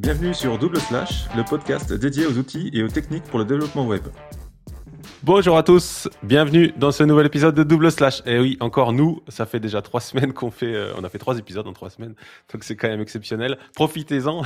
Bienvenue sur Double Slash, le podcast dédié aux outils et aux techniques pour le développement web. Bonjour à tous, bienvenue dans ce nouvel épisode de Double Slash. Et oui, encore nous, ça fait déjà 3 semaines qu'on fait, on a fait 3 épisodes en 3 semaines, donc c'est quand même exceptionnel. Profitez-en.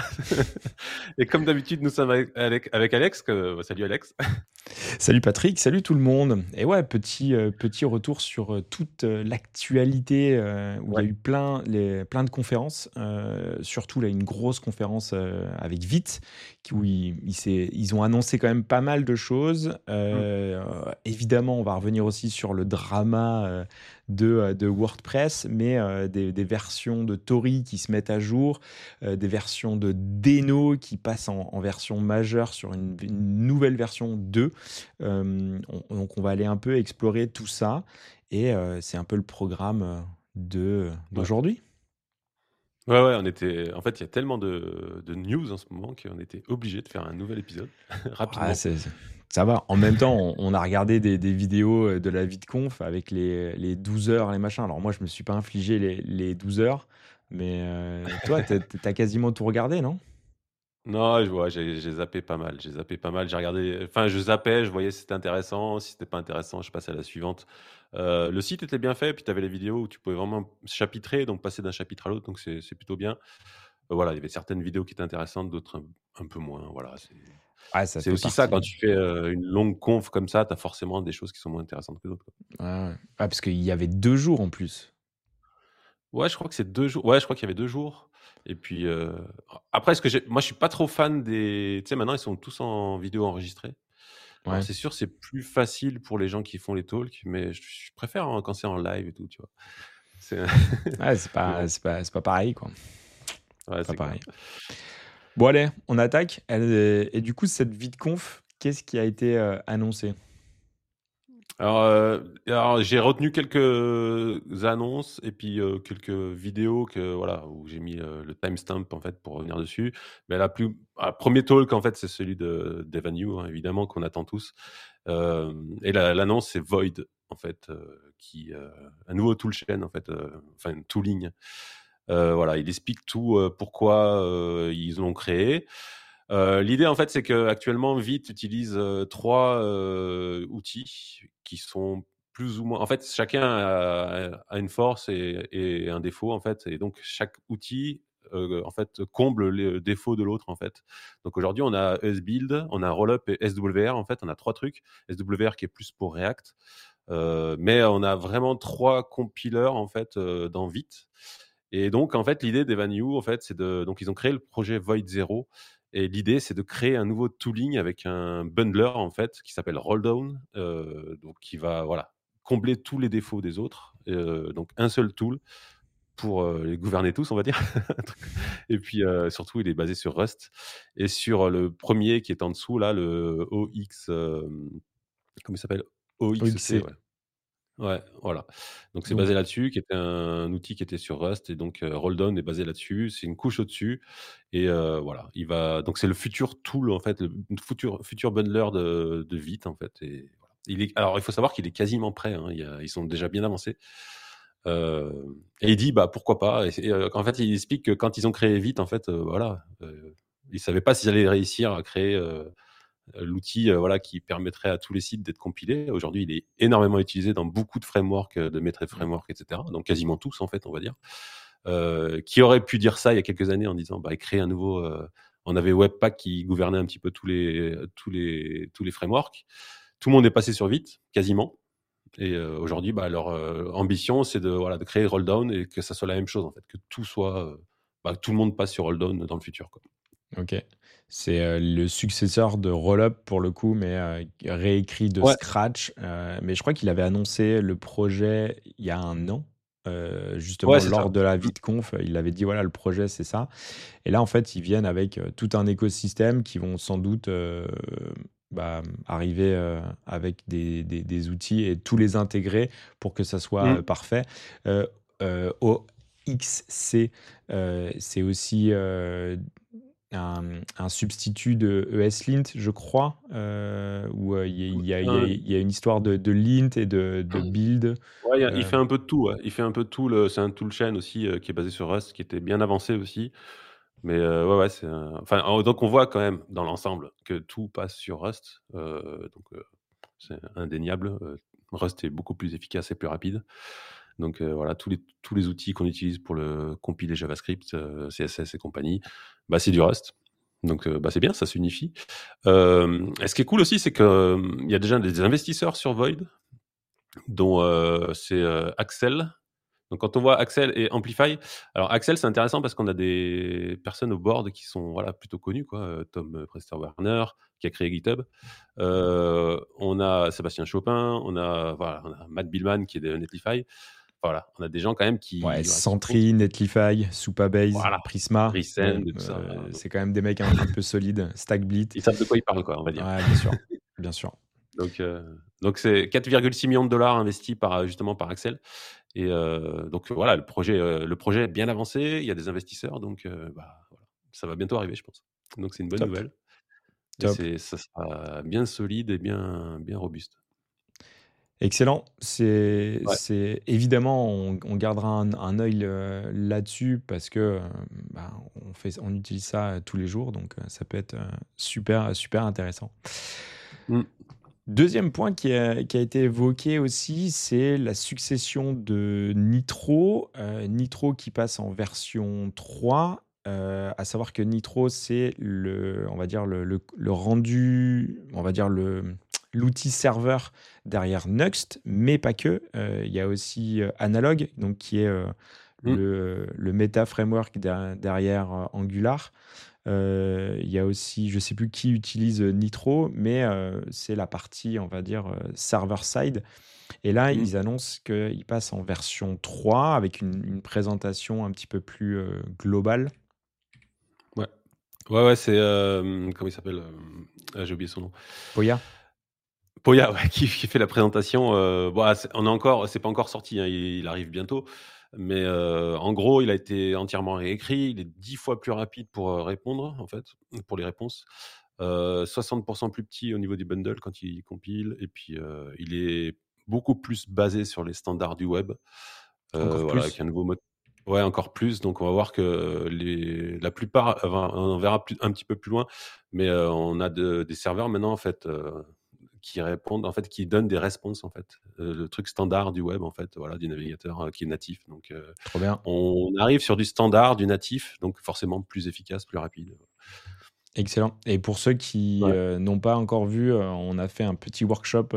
Et comme d'habitude, nous sommes avec Alex. Salut Alex. Salut Patrick, salut tout le monde. Et ouais, petit retour sur toute l'actualité où il y a eu plein de conférences. Surtout là, une grosse conférence avec Vite, où ils ont annoncé quand même pas mal de choses. Évidemment, on va revenir aussi sur le drama de WordPress, mais des versions de Tori qui se mettent à jour, des versions de Deno qui passent en version majeure sur une nouvelle version 2. Donc on va aller un peu explorer tout ça et c'est un peu le programme d'aujourd'hui. Ouais, en fait, il y a tellement de news en ce moment qu'on était obligé de faire un nouvel épisode rapidement. Ça va. En même temps, on a regardé des vidéos de la VidConf avec les 12 heures, les machins. Alors moi, je me suis pas infligé les 12 heures, mais toi, t'as quasiment tout regardé, non? Non, j'ai zappé pas mal. J'ai regardé, enfin, je zappais, je voyais si c'était intéressant. Si c'était pas intéressant, je passais à la suivante. Le site était bien fait, puis tu avais les vidéos où tu pouvais vraiment chapitrer, donc passer d'un chapitre à l'autre, donc c'est plutôt bien. Voilà, il y avait certaines vidéos qui étaient intéressantes, d'autres un peu moins. Voilà, Ouais, ça c'est fait aussi ça, partie. quand tu fais une longue conf comme ça, tu as forcément des choses qui sont moins intéressantes que d'autres, quoi. Ouais. Ah, parce qu'il y avait 2 jours en plus. Ouais, je crois que c'est 2 jours. Ouais, je crois qu'il y avait 2 jours. Et puis, après, moi, je suis pas trop fan des. Tu sais, maintenant, ils sont tous en vidéo enregistrée. Alors, Ouais. c'est sûr, c'est plus facile pour les gens qui font les talks, mais je préfère quand c'est en live et tout, tu vois. C'est... Ouais, c'est mais pas, bon, c'est pas, c'est pas pareil, quoi. ouais, Pas c'est clair. pareil. Bon, allez, on attaque. Et du coup, cette VidConf, qu'est-ce qui a été annoncé? Alors, j'ai retenu quelques annonces et puis quelques vidéos voilà, où j'ai mis le timestamp en fait pour revenir dessus. Mais premier talk en fait, c'est celui d'Evan You, hein, évidemment, qu'on attend tous. Et l'annonce, c'est Void en fait, un nouveau toolchain en fait, enfin une tooling. Voilà, il explique tout, pourquoi ils l'ont créé. L'idée, en fait, c'est qu'actuellement, Vite utilise 3 outils qui sont plus ou moins. En fait, chacun a une force et un défaut, en fait. Et donc, chaque outil, en fait, comble les défauts de l'autre, en fait. Donc, aujourd'hui, on a ESBuild, on a Rollup et SWR. En fait, on a 3 trucs. SWR qui est plus pour React. Mais on a vraiment 3 compilers, en fait, dans Vite. Et donc, en fait, l'idée d'Evan You, en fait, donc, ils ont créé le projet Void Zero. Et l'idée, c'est de créer un nouveau tooling avec un bundler, en fait, qui s'appelle Rolldown, donc qui va, voilà, combler tous les défauts des autres. Donc, un seul tool pour les gouverner tous, on va dire. Et puis, surtout, il est basé sur Rust. Et sur le premier qui est en dessous, là, le OX, comment il s'appelle? OXC, OXC. ouais. Ouais, voilà. Donc c'est Donc, basé là-dessus, qui était un outil qui était sur Rust et donc Rolldown est basé là-dessus. C'est une couche au-dessus et voilà, donc c'est le futur tool en fait, le futur bundler de Vite en fait et voilà. Alors il faut savoir qu'il est quasiment prêt, hein, ils sont déjà bien avancés. Et il dit bah pourquoi pas en fait il explique que quand ils ont créé Vite en fait voilà, ils savaient pas s'ils allaient réussir à créer l'outil voilà, qui permettrait à tous les sites d'être compilés. Aujourd'hui, il est énormément utilisé dans beaucoup de frameworks, de Metre Framework, etc. Donc quasiment tous, en fait, on va dire. Qui aurait pu dire ça il y a quelques années en disant créer un nouveau. On avait Webpack qui gouvernait un petit peu tous les frameworks. Tout le monde est passé sur Vite, quasiment. Et aujourd'hui, leur ambition, c'est de créer Rolldown et que ça soit la même chose, en fait, que tout soit. Tout le monde passe sur Rolldown dans le futur, quoi. ok. C'est le successeur de Rollup pour le coup, mais réécrit de Ouais. scratch. Mais je crois qu'il avait annoncé le projet il y a un an. Ouais, Justement, c'est lors ça. de la VidConf, il avait dit voilà, le projet c'est ça. Et là, en fait, ils viennent avec tout un écosystème qui vont sans doute arriver avec des outils et tous les intégrer pour que ça soit parfait. OXC, c'est aussi un substitut de ESLint, je crois, où il y a une histoire de lint et de build. Ouais, il Euh, fait un peu de tout, ouais. Il fait un peu de tout. C'est un toolchain aussi qui est basé sur Rust, qui était bien avancé aussi. Mais ouais, donc on voit quand même dans l'ensemble que tout passe sur Rust. C'est indéniable. Rust est beaucoup plus efficace et plus rapide. Donc voilà, tous les outils qu'on utilise pour le compiler JavaScript, CSS et compagnie, c'est du Rust. Donc c'est bien, ça s'unifie. Et ce qui est cool aussi, c'est qu'il y a déjà des investisseurs sur Void, dont c'est Axel. Donc quand on voit Axel et Amplify, alors Axel c'est intéressant parce qu'on a des personnes au board qui sont plutôt connues, quoi. Tom Prester-Werner qui a créé GitHub. On a Sébastien Chopin, on a Matt Billman qui est de Netlify. Voilà, on a des gens quand même Ouais, qui Sentry, Netlify, Supabase, voilà, Prisma. Resend et tout ça. C'est quand même des mecs un peu solides. Stackblit. Ils savent de quoi ils parlent, quoi, on va dire. Ouais, bien sûr. Bien sûr. Donc c'est 4,6 millions de dollars investis justement par Axel. Et donc voilà, le projet est bien avancé, il y a des investisseurs, donc voilà, ça va bientôt arriver, je pense. Donc c'est une bonne Top. nouvelle. Top. Et ça sera bien solide et bien robuste. Excellent. C'est évidemment, on gardera un œil là-dessus parce que on utilise ça tous les jours, donc ça peut être super intéressant. Deuxième point qui a été évoqué aussi, c'est la succession de Nitro. Nitro qui passe en version 3. À savoir que Nitro, c'est le rendu, on va dire l'outil serveur derrière Nuxt, mais pas que. Il y a aussi Analog, donc qui est le Meta Framework derrière Angular. Il y a aussi, je ne sais plus qui utilise Nitro, mais c'est la partie, on va dire, server-side. Et là, ils annoncent qu'ils passent en version 3 avec une présentation un petit peu plus globale. Ouais, c'est... comment il s'appelle j'ai oublié son nom. Poya, ouais, qui fait la présentation. C'est pas encore sorti, hein, il arrive bientôt. Mais en gros, il a été entièrement réécrit. Il est 10 fois plus rapide pour répondre, en fait, pour les réponses. 60% plus petit au niveau du bundle quand il compile. Et puis, il est beaucoup plus basé sur les standards du web. Encore plus. Avec un nouveau mode. Ouais, encore plus. Donc, on va voir que la plupart, on verra un petit peu plus loin, mais on a des serveurs maintenant, en fait, qui répondent, en fait, qui donnent des réponses, en fait. Le truc standard du web, en fait, voilà, du navigateur qui est natif. Donc, Trop bien. on arrive sur du standard, du natif, donc forcément plus efficace, plus rapide. Excellent. Et pour ceux qui n'ont pas encore vu, on a fait un petit workshop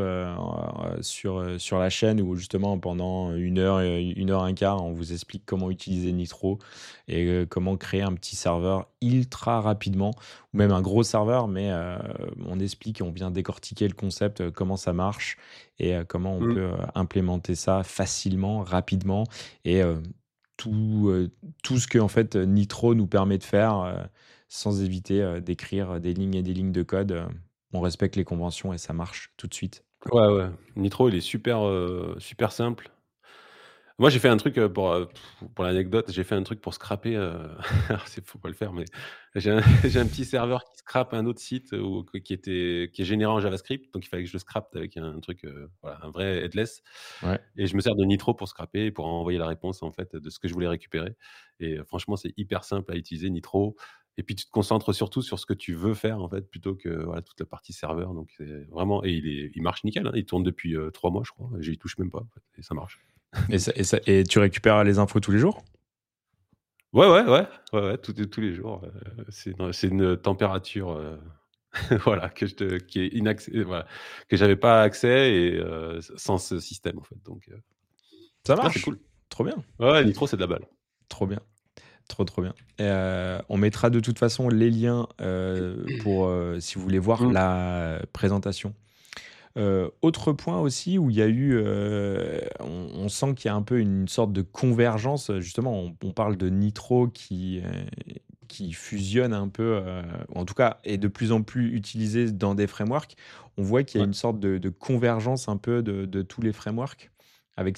sur la chaîne où justement pendant 1 heure, 1 heure, 1 quart, on vous explique comment utiliser Nitro et comment créer un petit serveur ultra rapidement, ou même un gros serveur, mais on explique, on vient décortiquer le concept, comment ça marche et comment on peut implémenter ça facilement, rapidement et tout ce que en fait Nitro nous permet de faire sans éviter d'écrire des lignes et des lignes de code. On respecte les conventions et ça marche tout de suite. Ouais. Nitro, il est super simple. Moi, j'ai fait un truc pour l'anecdote, j'ai fait un truc pour scraper. Alors, faut pas le faire, mais j'ai un petit serveur qui scrape un autre site qui est généré en JavaScript, donc il fallait que je le scrape avec un truc, un vrai headless. Ouais. Et je me sers de Nitro pour scraper et pour envoyer la réponse en fait de ce que je voulais récupérer. Et franchement, c'est hyper simple à utiliser Nitro. Et puis tu te concentres surtout sur ce que tu veux faire en fait, plutôt que toute la partie serveur. Donc c'est vraiment, et il marche nickel, hein. Il tourne depuis 3 mois, je crois. J'y touche même pas en fait, et ça marche. Et tu récupères les infos tous les jours? Ouais, tous les jours. C'est une température qui est que j'avais pas accès et sans ce système en fait. Donc Ça c'est marche. cool. Trop bien. Ouais, Nitro, c'est de la balle. Trop bien. Trop bien. On mettra de toute façon les liens pour si vous voulez voir la présentation. Autre point aussi où il y a eu, on sent qu'il y a un peu une sorte de convergence. Justement, on parle de Nitro qui fusionne un peu, en tout cas est de plus en plus utilisé dans des frameworks. On voit qu'il y a une sorte de convergence un peu de tous les frameworks avec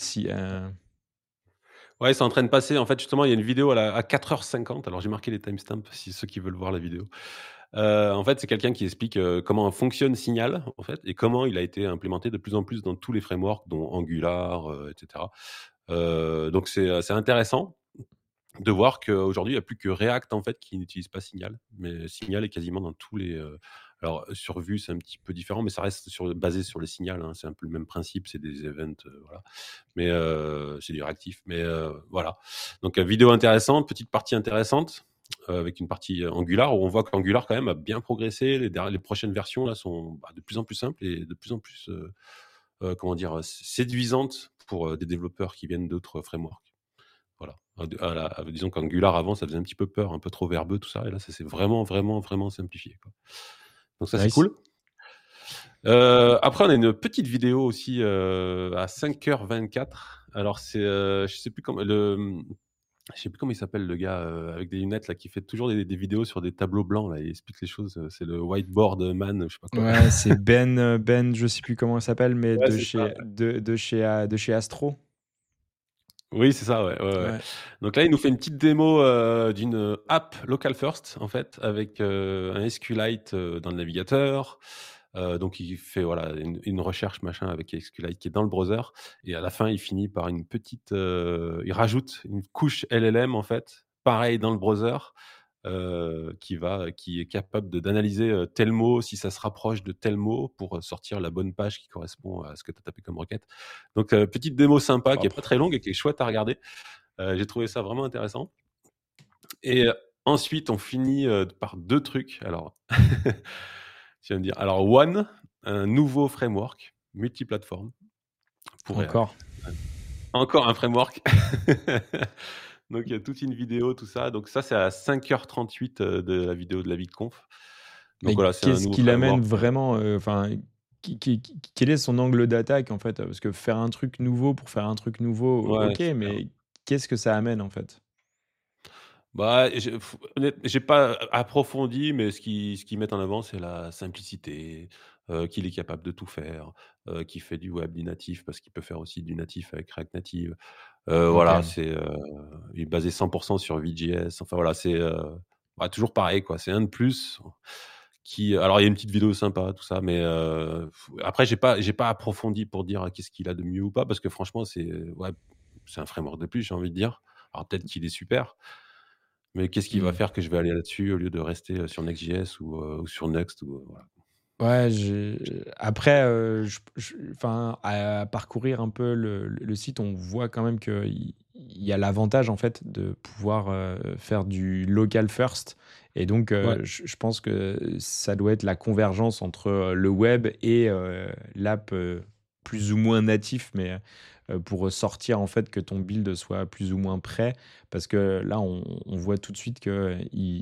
Ouais, c'est en train de passer. En fait, justement, il y a une vidéo à 4h50. Alors, j'ai marqué les timestamps si ceux qui veulent voir la vidéo. En fait, c'est quelqu'un qui explique comment fonctionne Signal, en fait, et comment il a été implémenté de plus en plus dans tous les frameworks, dont Angular, etc. Donc, c'est intéressant. de voir qu'aujourd'hui, il n'y a plus que React en fait qui n'utilise pas Signal, mais Signal est quasiment dans tous les. Alors sur Vue, c'est un petit peu différent, mais ça reste basé sur les signals. Hein, c'est un peu le même principe, c'est des events, voilà. Mais c'est du réactif. Mais voilà. Donc vidéo intéressante, petite partie intéressante. Avec une partie Angular où on voit qu'Angular quand même a bien progressé. Les prochaines versions là sont de plus en plus simples et de plus en plus comment dire séduisantes pour des développeurs qui viennent d'autres frameworks. Voilà. Disons qu'Angular avant ça faisait un petit peu peur, un peu trop verbeux tout ça, et là ça s'est vraiment vraiment vraiment simplifié, quoi. Donc ça c'est Nice. cool. Après on a une petite vidéo aussi à 5h24. Alors c'est je sais plus comment il s'appelle le gars avec des lunettes là qui fait toujours des vidéos sur des tableaux blancs là, il explique les choses. C'est le whiteboard man, je sais pas quoi. Ouais, c'est Ben, je sais plus comment il s'appelle, mais Ouais, de c'est ça. chez, de chez Astro. Oui, c'est ça, ouais, ouais, ouais. Ouais. Donc là, il nous fait une petite démo d'une app local first en fait, avec un SQLite dans le navigateur. Donc il fait voilà une recherche machin avec SQLite qui est dans le browser, et à la fin il finit par une petite, il rajoute une couche LLM en fait, pareil dans le browser, qui est capable d'analyser tel mot, si ça se rapproche de tel mot, pour sortir la bonne page qui correspond à ce que tu as tapé comme requête. Donc petite démo sympa qui est pas très longue et qui est chouette à regarder. J'ai trouvé ça vraiment intéressant. Et ensuite, on finit par deux trucs. Alors, tu vas me dire. Alors, One, un nouveau framework multiplateforme pour Encore. React. Encore un framework. Donc, il y a toute une vidéo, tout ça. Donc, ça, c'est à 5h38 de la vidéo de la VidConf. Donc, Mais voilà, c'est un qu'est-ce nouveau qui l'amène framework. vraiment, enfin, quel est son angle d'attaque en fait? Parce que faire un truc nouveau pour faire un truc nouveau, Ouais, ok, c'est clair. mais qu'est-ce que ça amène en fait? Bah, j'ai pas approfondi, mais ce qu'ils mettent en avant, c'est la simplicité, qu'il est capable de tout faire, qu'il fait du web, du natif, parce qu'il peut faire aussi du natif avec React Native. Voilà, Ok. il est basé 100% sur Vue.js. Enfin voilà, c'est toujours pareil, quoi. C'est un de plus alors il y a une petite vidéo sympa, tout ça, mais après j'ai pas approfondi pour dire qu'est-ce qu'il a de mieux ou pas, parce que franchement, ouais, c'est un framework de plus, j'ai envie de dire. Alors peut-être qu'il est super, mais qu'est-ce qui va Hmm. faire que je vais aller là-dessus au lieu de rester sur Next.js ou sur Next voilà. Ouais, après, enfin, à parcourir un peu le site, on voit quand même qu'il y a l'avantage en fait de pouvoir faire du local first. Et donc, Ouais. je pense que ça doit être la convergence entre le web et l'app plus ou moins natif, mais pour sortir en fait que ton build soit plus ou moins prêt. Parce que là, on voit tout de suite que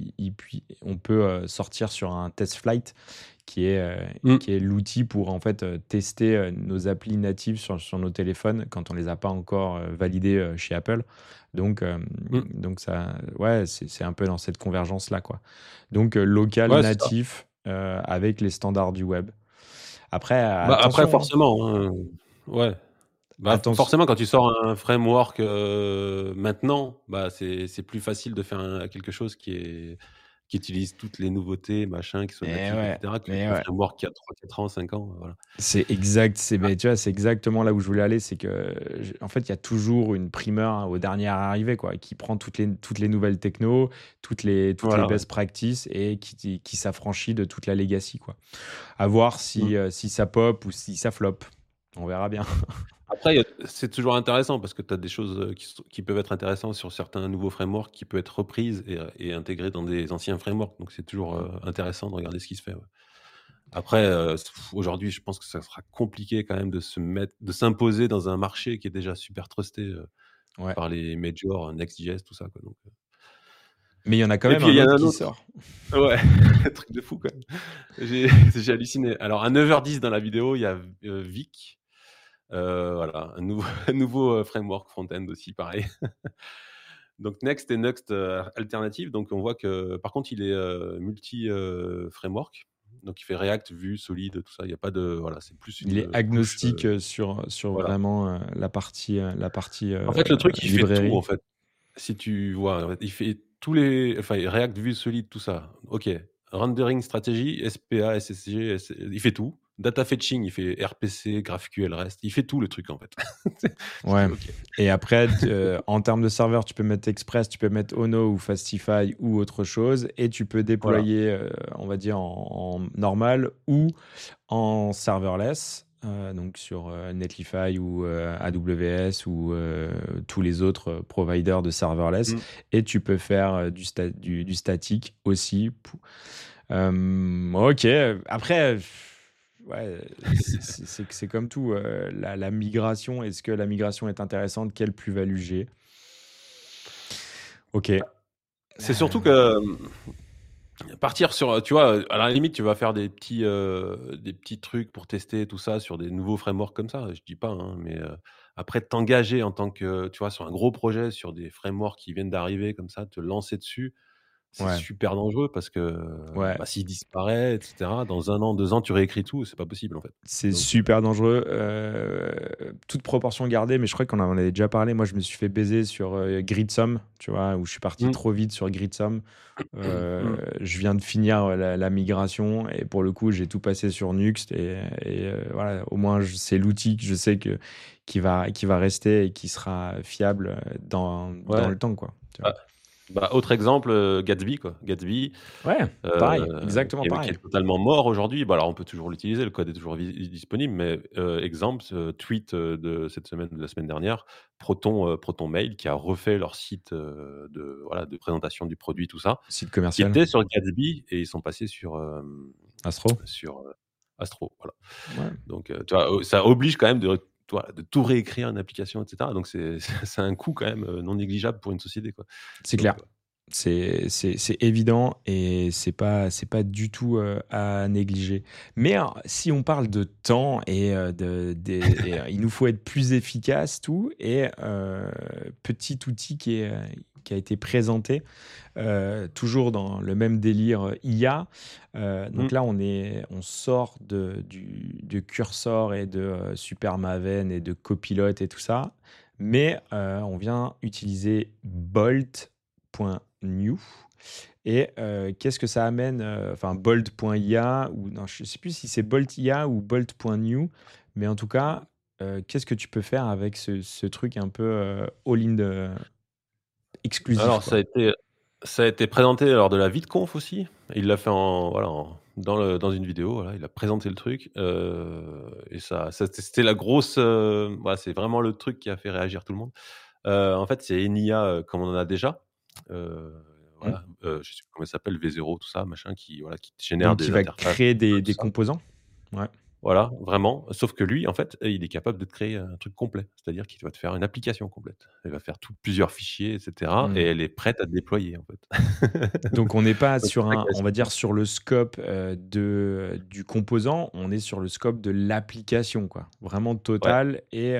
on peut sortir sur un test flight qui est, euh, Mm. qui est l'outil pour en fait tester nos applis natives sur nos téléphones quand on les a pas encore validés chez Apple. Donc, Mm. donc ça, ouais, c'est un peu dans cette convergence-là, quoi. Donc, local, Ouais, c'est ça. natif, avec les standards du web. Après, Bah, après attention, hein. forcément, hein, ouais. Bah, Attention. forcément, quand tu sors un framework maintenant, bah, c'est plus facile de faire quelque chose qui utilise toutes les nouveautés, machin, qui soit Mais natif, ouais, etc., mais qu'un ouais. framework qui a 3, 4 ans, 5 ans. Voilà. C'est exact, mais tu vois, c'est exactement là où je voulais aller, c'est que en fait, il y a toujours une primeur au dernier arrivé, quoi, qui prend toutes les nouvelles technos, toutes les Voilà, ouais. best practices et qui s'affranchit de toute la legacy, quoi. À voir Mm. si ça pop ou si ça flop. On verra bien. Après, c'est toujours intéressant parce que tu as des choses qui peuvent être intéressantes sur certains nouveaux frameworks qui peuvent être reprises et intégrées dans des anciens frameworks. Donc, c'est toujours intéressant de regarder ce qui se fait. Ouais. Après, aujourd'hui, je pense que ça sera compliqué quand même de s'imposer dans un marché qui est déjà super trusté Ouais. par les majors, Next.js, tout ça, quoi. Donc, Mais il y en a quand et même puis, il un y en a autre un qui autre. sort. Ouais, truc de fou, quand même. J'ai halluciné. Alors, à 9h10 dans la vidéo, il y a Vic. Voilà, un nouveau, un nouveau framework front-end aussi, pareil. Donc Next et Next alternative. Donc on voit que par contre il est multi-framework. Donc il fait React, Vue, Solid, tout ça. Il n'y a pas de. Voilà, c'est plus Il est une couche. agnostique sur Voilà. vraiment la partie En fait, le truc, il fait tout, en librairie. fait. Si tu vois, en fait, il fait tous les. Enfin, React, Vue, Solid, tout ça. OK. Rendering stratégie, SPA, SSG, il fait tout. data fetching, il fait RPC, GraphQL, REST, il fait tout le truc en fait. Ouais. Ok. Et après, en termes de serveur, tu peux mettre Express, tu peux mettre Ono ou Fastify ou autre chose, et tu peux déployer, on va dire, en normal ou en serverless, donc sur Netlify ou AWS ou tous les autres providers de serverless. Mm. Et tu peux faire du statique aussi. Ok, après, ouais, c'est comme tout. La migration, est-ce que la migration est intéressante? Quelle plus-value j'ai? Ok. C'est surtout que partir sur, tu vois, à la limite, tu vas faire des petits trucs pour tester tout ça sur des nouveaux frameworks comme ça. Je dis pas, hein, mais après t'engager en tant que, tu vois, sur un gros projet, sur des frameworks qui viennent d'arriver comme ça, te lancer dessus, c'est Ouais. super dangereux parce que Ouais. s'il disparaît, etc., dans 1 an, 2 ans, tu réécris tout, c'est pas possible en fait. C'est Donc, super dangereux, toute proportion gardée, mais je crois qu'on en avait déjà parlé. Moi, je me suis fait baiser sur Gridsome, tu vois, où je suis parti Mm. trop vite sur Gridsome. Mm. Je viens de finir la migration et pour le coup, j'ai tout passé sur Nuxt et voilà, au moins c'est l'outil que je sais qui va rester et qui sera fiable dans Ouais. le temps, quoi. Tu vois. Autre exemple, Gatsby, quoi. Gatsby, Ouais, pareil, exactement qui pareil. est totalement mort aujourd'hui. Bah, alors on peut toujours l'utiliser, le code est toujours disponible, mais exemple, tweet de cette semaine, de la semaine dernière, Proton Mail, qui a refait leur site de présentation du produit, tout ça, Site qui commercial, était sur Gatsby et ils sont passés sur, Astro. Astro. Voilà. Ouais. Donc, tu vois, ça oblige quand même de tout réécrire une application, etc. Donc, c'est un coût quand même non négligeable pour une société, quoi. C'est Donc, clair. C'est évident et c'est pas du tout à négliger. Mais si on parle de temps et il nous faut être plus efficace, tout, et petit outil qui a été présenté, toujours dans le même délire IA. Donc mmh, là, on sort du Cursor et de Super Maven et de Copilot et tout ça, mais on vient utiliser Bolt.new. Et qu'est-ce que ça amène? Enfin, Bolt.ia, ou non, je ne sais plus si c'est Bolt.ia ou Bolt.new, mais en tout cas, qu'est-ce que tu peux faire avec ce truc un peu all-in exclusif, alors quoi? ça a été présenté lors de la VidConf aussi. Il l'a fait dans une vidéo, voilà, il a présenté le truc, et ça c'était la grosse, voilà, c'est vraiment le truc qui a fait réagir tout le monde. En fait, c'est une IA, comme on en a déjà, heu, Hmm. voilà, je sais plus comment ça s'appelle, V0, tout ça, machin, qui te génère Donc, qui des va interfaces, créer tout des ça. composants? Ouais. Voilà, vraiment. Sauf que lui, en fait, il est capable de te créer un truc complet. C'est-à-dire qu'il va te faire une application complète. Il va faire plusieurs fichiers, et cetera, et Hmm. elle est prête à te déployer, en fait. Donc, on n'est pas Donc c'est sur ça qui est on assez va dire, cool. sur le scope du composant, on est sur le scope de l'application, quoi. Vraiment Ouais, total et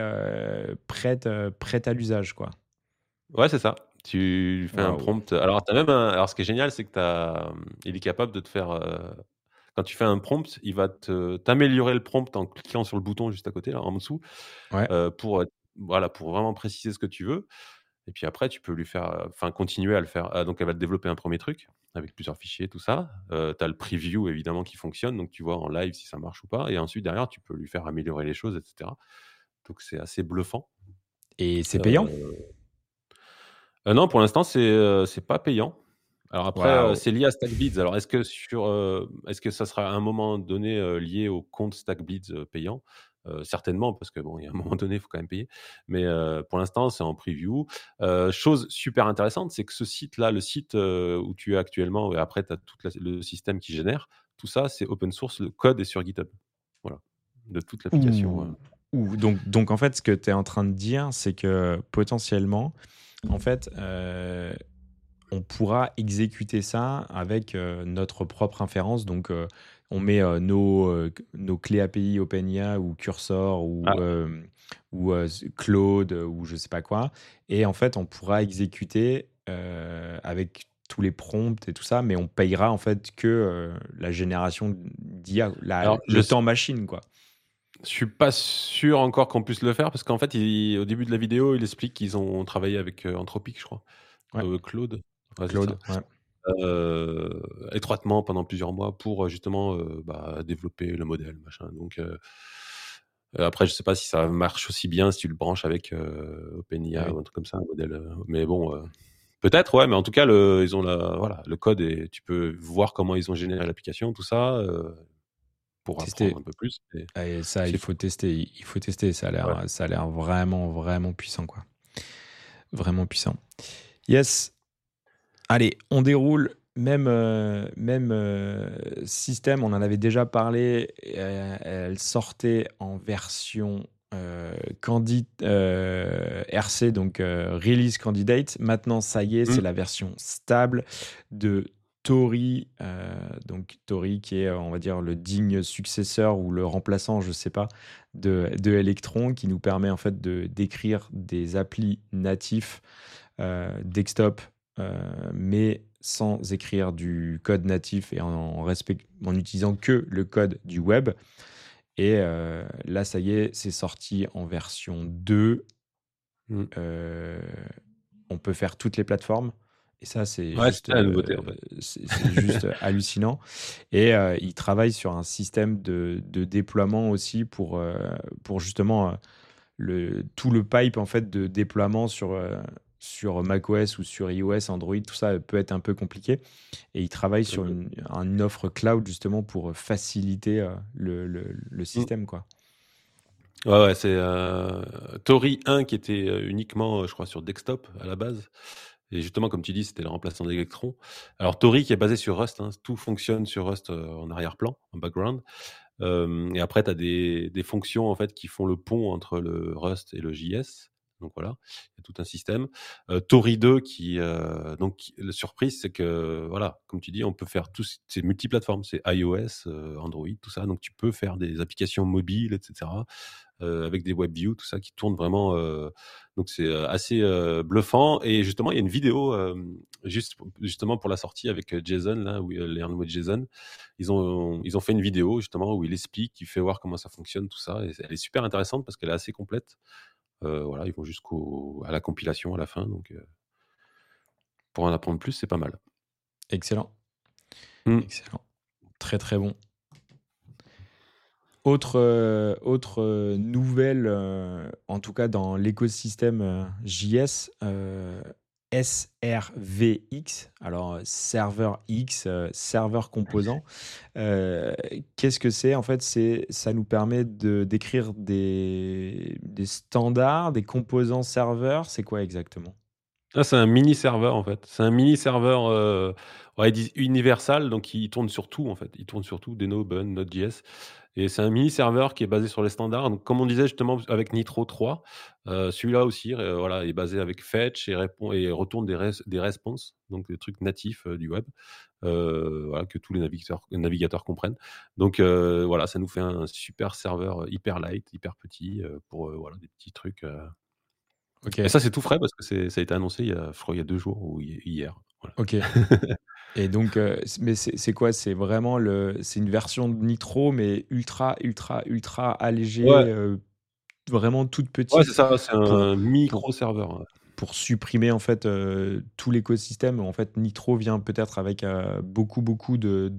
prête à l'usage, quoi. ouais, c'est ça. Tu fais un Waouh. prompt. Alors, ce qui est génial, c'est que il est capable de te faire, quand tu fais un prompt, il va t'améliorer le prompt en cliquant sur le bouton juste à côté, là, en dessous, Ouais. voilà, pour vraiment préciser ce que tu veux. Et puis après, tu peux lui faire, enfin continuer à le faire. Donc elle va te développer un premier truc avec plusieurs fichiers, tout ça. Tu as le preview évidemment qui fonctionne, donc tu vois en live si ça marche ou pas, et ensuite derrière, tu peux lui faire améliorer les choses, et cetera. Donc c'est assez bluffant. Et c'est payant? Heu non, pour l'instant, c'est pas payant. Alors après, Waouh. c'est lié à StackBleeds. Alors est-ce que ça sera à un moment donné, lié au compte StackBleeds, payant? Certainement, parce que bon, il y a un moment donné, il faut quand même payer. Mais pour l'instant, c'est en preview. Chose super intéressante, c'est que ce site-là, le site, où tu es actuellement, et après tu as tout le système qui génère, tout ça, c'est open source, le code est sur GitHub. Voilà, de toute l'application, Ouh. Ouh. Donc, en fait, ce que tu es en train de dire, c'est que potentiellement, en fait, on pourra exécuter ça avec notre propre inférence. Donc, on met nos clés API OpenIA ou Cursor Ah, ou Claude ou je sais pas quoi. Et en fait, on pourra exécuter avec tous les prompts et tout ça, mais on payera en fait que la génération d'IA, alors le temps machine, quoi. je suis pas sûr encore qu'on puisse le faire parce qu'en fait, au début de la vidéo, il explique qu'ils ont travaillé avec, Anthropic, je crois. Ouais, Claude? Ouais, c'est Claude, ça. ouais. étroitement pendant plusieurs mois pour justement développer le modèle, machin. Donc, après, je sais pas si ça marche aussi bien si tu le branches avec Ah OpenIA oui. ou un truc comme ça, un modèle. Mais bon, peut-être, ouais, mais en tout cas, ils ont voilà, le code et tu peux voir comment ils ont généré l'application, tout ça, pour apprendre Tester. un peu plus. Et Et ça, c'est il fou. faut tester. Il faut tester. Ouais. Ça a l'air vraiment, vraiment puissant, quoi. Vraiment puissant. Yes. Allez, on déroule. Même système, on en avait déjà parlé. Elle sortait en version Candid RC, donc Release Candidate. Maintenant, ça y est, c'est Mmh. la version stable de Tori. Donc Tori qui est, on va dire, le digne successeur ou le remplaçant, je sais pas, de Electron, qui nous permet en fait d'écrire des applis natifs desktop, mais sans écrire du code natif et en utilisant que le code du web. Et là, ça y est, c'est sorti en version 2. Mmh. Euh, on peut faire toutes les plateformes. Et ça, Ouais, c'est ça la nouveauté, en fait. c'est juste hallucinant. Et ils travaillent sur un système de déploiement aussi pour justement tout le pipe en fait de déploiement sur macOS ou sur iOS, Android, tout ça peut être un peu compliqué. Et ils travaillent sur OK. une offre cloud justement pour faciliter le Mmh. système, quoi. Ouais, ouais, c'est Tori 1 qui était uniquement, je crois, sur desktop à la base. Et justement, comme tu dis, c'était le remplaçant d'Electron. Alors, Tori qui est basé sur Rust, hein, tout fonctionne sur Rust en arrière-plan, en background. Et après, tu as des fonctions en fait qui font le pont entre le Rust et le JS. Donc voilà, il y a tout un système. Tori 2 la surprise, c'est que voilà, comme tu dis, on peut faire tout, c'est multiplateforme, c'est iOS, Android, tout ça. Donc tu peux faire des applications mobiles, etc. Avec des web views, tout ça qui tourne vraiment. Donc c'est assez bluffant. Et justement, il y a une vidéo justement pour la sortie avec Jason là, où Learn with Jason. Ils ont fait une vidéo justement où il explique, il fait voir comment ça fonctionne, tout ça. Et elle est super intéressante parce qu'elle est assez complète. Voilà, ils vont à la compilation à la fin. Donc pour en apprendre plus, c'est pas mal. Excellent. Mm. Excellent. Très, très bon. Autre nouvelle, en tout cas dans l'écosystème JS, SRVX, alors serveur X, serveur composant. Qu'est-ce que c'est? En fait, ça nous permet d'écrire des standards, des composants serveurs. C'est quoi exactement? Ah, c'est un mini serveur en fait. C'est un mini serveur, ouais, ils disent universal, donc il tourne sur tout en fait. Il tourne sur tout, Deno, Bun, Node.js. Et c'est un mini serveur qui est basé sur les standards. Donc comme on disait justement avec Nitro 3, celui-là aussi, voilà, est basé avec Fetch et répond et retourne des responses, donc des trucs natifs du web, voilà, que tous les navigateurs comprennent. Donc voilà, ça nous fait un super serveur hyper light, hyper petit, pour voilà, des petits trucs. Ok, Et ça, c'est tout frais parce que ça a été annoncé je crois, il y a 2 jours ou hier. Voilà. ok. Et donc, mais c'est quoi? C'est vraiment c'est une version de Nitro, mais ultra, ultra, ultra allégée, Ouais, vraiment toute ouais, c'est petite ça, c'est pour, un pour, micro serveur, ouais. pour supprimer en fait tout l'écosystème. En fait, Nitro vient peut-être avec beaucoup, beaucoup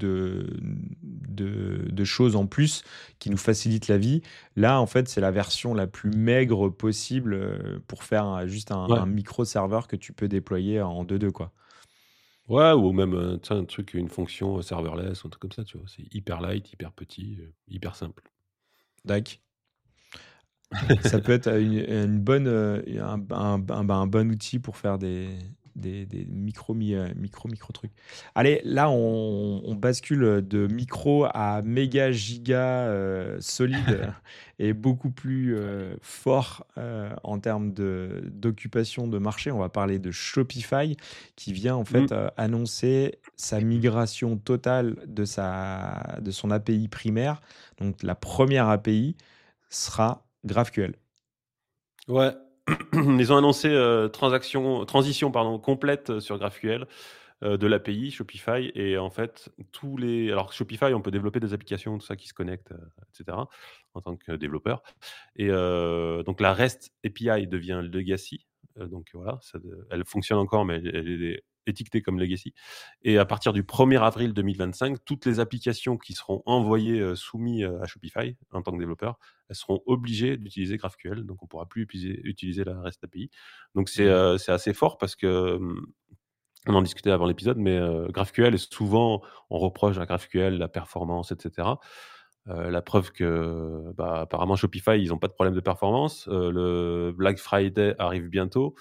de choses en plus qui nous facilitent la vie. Là, en fait, c'est la version la plus maigre possible pour faire juste Ouais. un micro-serveur que tu peux déployer en 2.2, quoi. Ouais, ou même, tu sais, un truc, une fonction, serverless ou un truc comme ça, tu vois? C'est hyper light, hyper petit, hyper simple. Dac. Ça peut être une bonne, un bon outil pour faire des micro trucs. Allez, là, on bascule de micro à méga giga solide et beaucoup plus fort en termes d'occupation de marché. On va parler de Shopify qui vient en Mmh. fait annoncer sa migration totale de son API primaire. Donc la première API sera GraphQL. Ouais. Ils ont annoncé, transition pardon, complète sur GraphQL, de l'API Shopify. Et en fait, alors Shopify, on peut développer des applications, tout ça qui se connectent, et cetera, en tant que développeur. Et donc la REST API devient legacy. Donc voilà, elle fonctionne encore, mais elle est étiquetés comme legacy. Et à partir du 1er avril 2025, toutes les applications qui seront envoyées, soumises à Shopify en tant que développeur, elles seront obligées d'utiliser GraphQL. Donc, on ne pourra plus utiliser la REST API. Donc, c'est assez fort parce que on en discutait avant l'épisode, mais GraphQL est souvent, on reproche à GraphQL la performance, etc. La preuve que, apparemment, Shopify, ils n'ont pas de problème de performance. Le Black Friday arrive bientôt.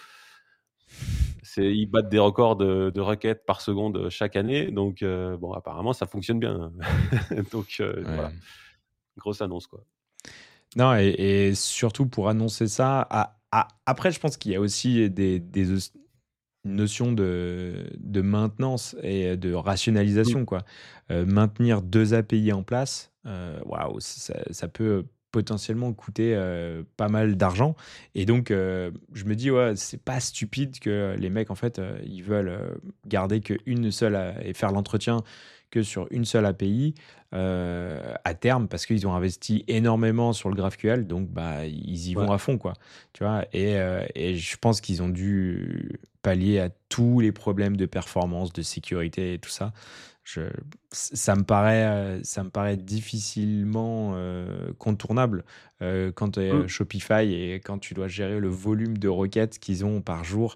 Ils battent des records de requêtes par seconde chaque année. Donc, apparemment, ça fonctionne bien. Donc, voilà, grosse annonce, quoi. Non, et surtout pour annoncer ça, après, je pense qu'il y a aussi des notions de maintenance et de rationalisation, quoi. Maintenir 2 API en place, waouh, ça peut potentiellement coûter pas mal d'argent. Et donc, je me dis, ouais, c'est pas stupide que les mecs, en fait, ils veulent garder qu'une seule et faire l'entretien que sur une seule API à terme, parce qu'ils ont investi énormément sur le GraphQL, donc ils y vont Ouais. à fond, quoi. Tu vois, et je pense qu'ils ont dû pallier à tous les problèmes de performance, de sécurité et tout ça. Ça me paraît difficilement contournable quand tu es Shopify et quand tu dois gérer le volume de requêtes qu'ils ont par jour,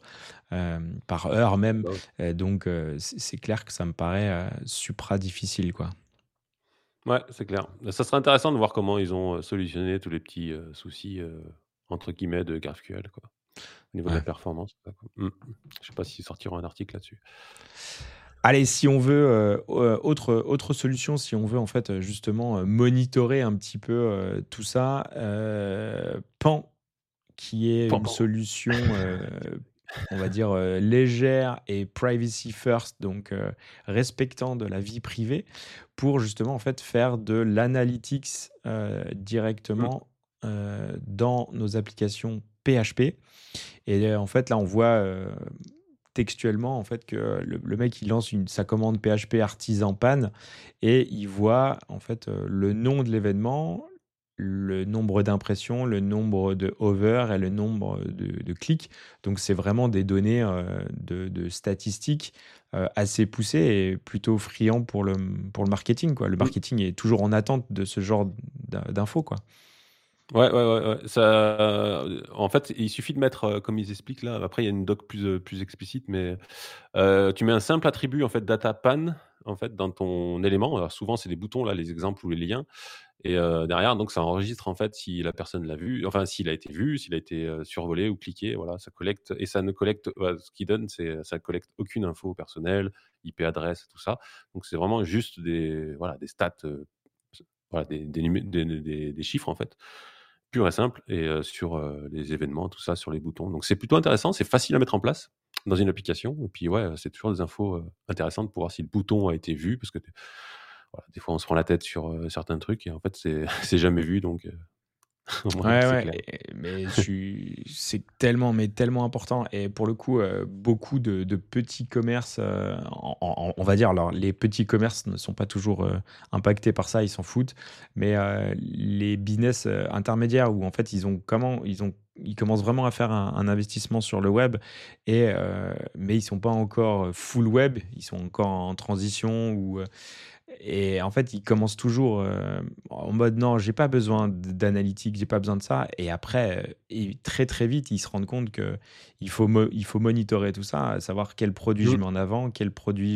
par heure même. Donc, c'est clair que ça me paraît supra difficile, quoi. Ouais, c'est clair. Ça serait intéressant de voir comment ils ont solutionné tous les petits soucis, entre guillemets, de GraphQL, quoi, au niveau de la Ouais. performance. Je sais pas s'ils sortiront un article là-dessus. Allez, si on veut, autre solution, si on veut en fait, justement, monitorer un petit peu, tout ça, Pan, qui est Pan, une pan. solution, on va dire, légère et privacy first, donc respectant de la vie privée, pour justement en fait faire de l'analytics, directement, dans nos applications PHP. Et en fait, là, on voit, textuellement en fait que le mec il lance sa commande PHP artisan panne et il voit en fait le nom de l'événement, le nombre d'impressions, le nombre de hover et le nombre de clics. Donc c'est vraiment des données de statistiques assez poussées et plutôt friand pour le marketing, quoi. Le marketing est toujours en attente de ce genre d'infos, quoi. Ouais, ouais, ouais, ouais. Ça, en fait, il suffit de mettre, comme ils expliquent là, après il y a une doc plus explicite, mais tu mets un simple attribut en fait data pan en fait dans ton élément. Alors souvent c'est des boutons là, les exemples ou les liens et derrière donc ça enregistre en fait si la personne l'a vu, enfin s'il a été vu, s'il a été, survolé ou cliqué, voilà, ça collecte et ça ne collecte ce qu'il donne, c'est ça collecte aucune info personnelle, IP adresse, tout ça. Donc c'est vraiment juste des stats, voilà des chiffres en fait, pur et simple et sur, les événements, tout ça, sur les boutons. Donc c'est plutôt intéressant, c'est facile à mettre en place dans une application et puis ouais, c'est toujours des infos, intéressantes pour voir si le bouton a été vu parce que voilà, des fois on se prend la tête sur, certains trucs et en fait c'est c'est jamais vu donc au moins Ouais, c'est ouais, clair. mais c'est tellement, mais tellement important. Et pour le coup, beaucoup de petits commerces, on va dire, alors les petits commerces ne sont pas toujours impactés par ça, ils s'en foutent. Mais les business intermédiaires où en fait ils commencent vraiment à faire un investissement sur le web, mais ils sont pas encore full web, ils sont encore en transition et en fait, ils commencent toujours en mode non, j'ai pas besoin d'analytique, j'ai pas besoin de ça. Et après, et très très vite, ils se rendent compte que il faut monitorer tout ça, savoir quel produit je Mmh. mets en avant, quel produit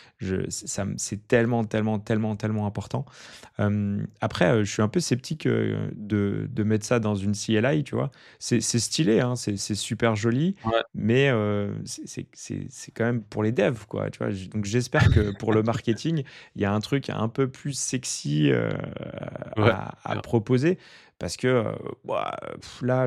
c'est tellement, tellement, tellement, tellement important. Après, je suis un peu sceptique de mettre ça dans une CLI, tu vois. C'est stylé, hein, c'est super joli, Ouais, mais c'est quand même pour les devs, quoi. Tu vois. Donc j'espère que pour le marketing, il y a un truc un peu plus sexy ouais, à clair. proposer parce que là,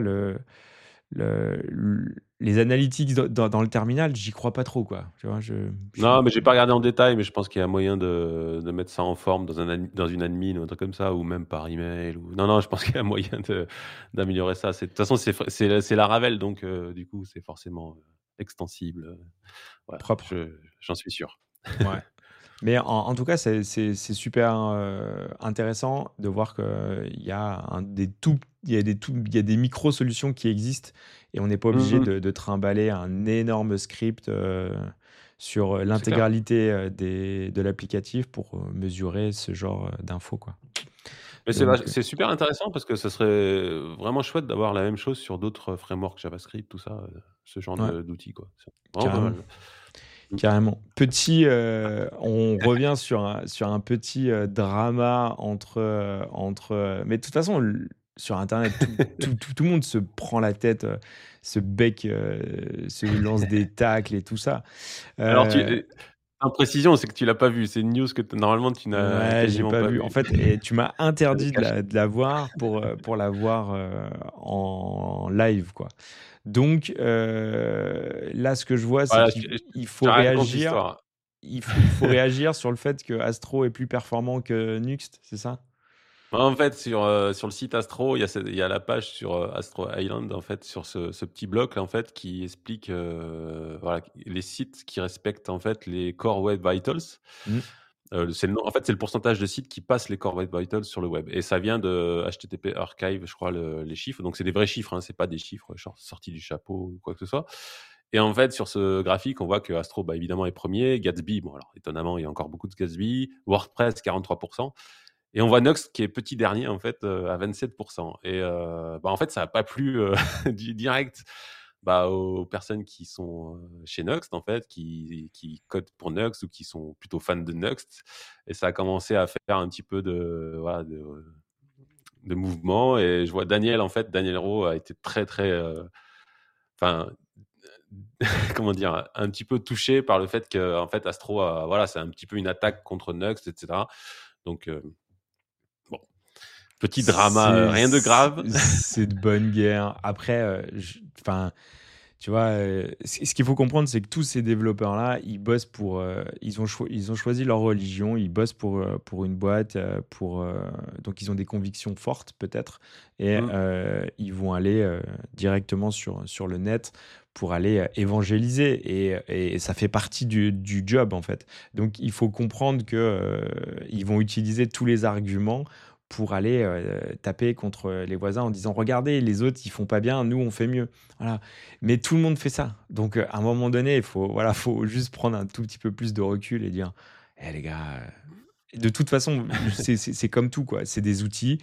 les analytics dans le terminal, j'y crois pas trop, quoi. Tu vois, Non, mais j'ai pas regardé en détail, mais je pense qu'il y a moyen de mettre ça en forme dans une admin ou un truc comme ça ou même par email ou non, non, je pense qu'il y a moyen d'améliorer ça. C'est de toute façon, c'est Laravel donc du coup, c'est forcément, extensible, voilà, propre. j'en suis sûr. Ouais. Mais en tout cas, c'est super intéressant de voir qu'il y a il y a des micro-solutions qui existent et on n'est pas obligé Mmh mh. de trimballer un énorme script sur C'est clair. l'intégralité de l'applicatif pour mesurer ce genre d'infos, quoi. Mais Donc, c'est super intéressant parce que ça serait vraiment chouette d'avoir la même chose sur d'autres frameworks JavaScript, tout ça, ce genre ouais, d'outils, quoi. C'est vraiment pas carrément. mal. Mmh. Carrément. On revient sur un petit drama mais de toute façon, sur Internet, tout le monde se prend la tête, se bec, se lance des tacles et tout ça. Alors tu Euh, en précision, c'est que tu l'as pas vu. C'est une news que normalement tu n'as Ouais, j'ai quasiment pas pas vu. En vue. fait, et tu m'as Elle est interdit cachée. de la voir pour la voir en live, quoi. Donc, là, ce que je vois, c'est Voilà, qu'il il je te faut raconte réagir. l'histoire. Il faut réagir sur le fait que Astro est plus performant que Nuxt, c'est ça? En fait, sur le site Astro, il y a la page sur, Astro Island, en fait, sur ce petit bloc, en fait, qui explique, voilà, les sites qui respectent, en fait, les Core Web Vitals. Mmh. C'est le nom en fait, c'est le pourcentage de sites qui passent les Core Web Vitals sur le web et ça vient de HTTP Archive, je crois, les chiffres. Donc c'est des vrais chiffres, hein, c'est pas des chiffres sortis du chapeau ou quoi que ce soit. Et en fait, sur ce graphique, on voit que Astro, bah, évidemment, est premier. Gatsby, bon, alors étonnamment, il y a encore beaucoup de Gatsby. WordPress, 43%. Et on voit Nuxt qui est petit dernier, en fait, à 27%. Et bah, en fait, ça n'a pas plu direct bah, aux personnes qui sont chez Nuxt, en fait, qui codent pour Nuxt ou qui sont plutôt fans de Nuxt. Et ça a commencé à faire un petit peu voilà, de mouvement. Et je vois Daniel, en fait, Daniel Rowe a été très, très. Enfin, comment dire, un petit peu touché par le fait que, en fait, Astro, voilà, c'est un petit peu une attaque contre Nuxt, etc. Donc, bon, petit drama, rien de grave. C'est de bonne guerre. Après, enfin, tu vois, ce qu'il faut comprendre, c'est que tous ces développeurs-là, ils bossent ils ont choisi leur religion, ils bossent pour une boîte, donc ils ont des convictions fortes peut-être, et Mm. ils vont aller directement sur le net pour aller évangéliser, et ça fait partie du job en fait. Donc il faut comprendre que ils vont utiliser tous les arguments pour aller taper contre les voisins en disant regardez, les autres ils font pas bien, nous on fait mieux. Voilà. Mais tout le monde fait ça. Donc, à un moment donné, voilà, faut juste prendre un tout petit peu plus de recul et dire, les gars, de toute façon, c'est comme tout, quoi. C'est des outils.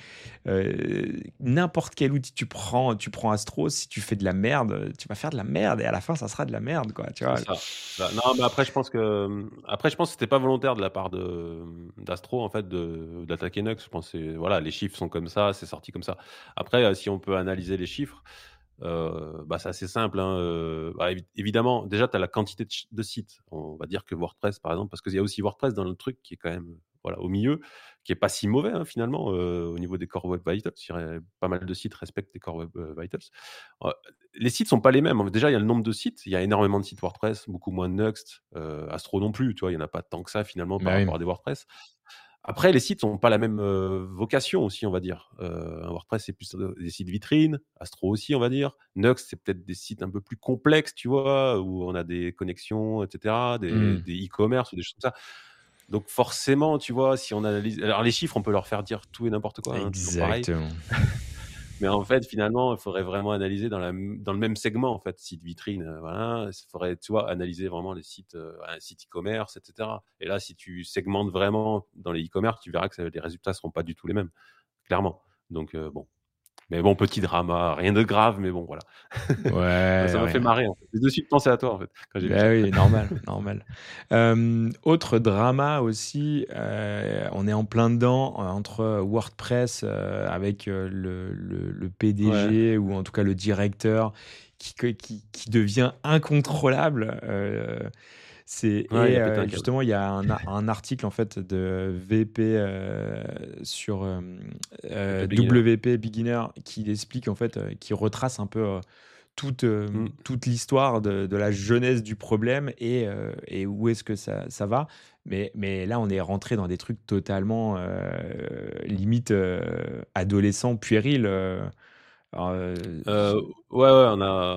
N'importe quel outil tu prends Astro, si tu fais de la merde, tu vas faire de la merde et à la fin, ça sera de la merde, quoi. Tu C'est vois? ça, c'est ça. Non, mais après je pense que c'était pas volontaire de la part d'Astro, en fait, d'attaquer Nux. Je pense que voilà, les chiffres sont comme ça, c'est sorti comme ça. Après, si on peut analyser les chiffres, bah, c'est assez simple, hein, bah, évidemment, déjà, tu as la quantité de sites. On va dire que WordPress, par exemple, parce qu'il y a aussi WordPress dans le truc qui est quand même, voilà, au milieu, qui est pas si mauvais, hein, finalement, au niveau des Core Web Vitals. Je dirais pas mal de sites respectent les Core Web, Vitals. Heu, les sites sont pas les mêmes, hein. Déjà, il y a le nombre de sites, il y a énormément de sites WordPress, beaucoup moins de Nuxt, Astro non plus, tu vois? Il y en a pas tant que ça, finalement, par Bah oui. rapport à des WordPress. Après, les sites n'ont pas la même vocation aussi, on va dire. Un WordPress, c'est plus des sites vitrines, Astro aussi, on va dire. Nuxt, c'est peut-être des sites un peu plus complexes, tu vois, où on a des connexions, etc., Mmh. des e-commerce ou des choses comme ça. Donc forcément, tu vois, si on analyse... Alors les chiffres, on peut leur faire dire tout et n'importe quoi, hein, toujours pareil. Exactement. Mais en fait, finalement, il faudrait vraiment analyser dans le même segment, en fait, site vitrine, voilà. Il faudrait, tu vois, analyser vraiment les sites, un site e-commerce, etc. Et là, si tu segmentes vraiment dans les e-commerce, tu verras que les résultats seront pas du tout les mêmes, clairement. Donc, bon. Mais bon, petit drama, rien de grave, mais bon, voilà. Ouais, Ça m'a fait rien. marrer, en fait. J'ai de suite pensé à toi, en fait, quand j'ai vu Bah ça. oui, normal, normal. Autre drama aussi, on est en plein dedans, entre WordPress, avec, le Ouais, PDG ou en tout cas le directeur qui devient incontrôlable, ouais, il a pété un câble. justement il y a un article en fait de VP, sur, FP Beginner. WP Beginner qui explique en fait, qui retrace un peu, Mmh. toute l'histoire de la genèse du problème et où est-ce que ça va. Mais là, on est rentré dans des trucs totalement, limite, adolescents, puérils. Alors, Ouais, ouais,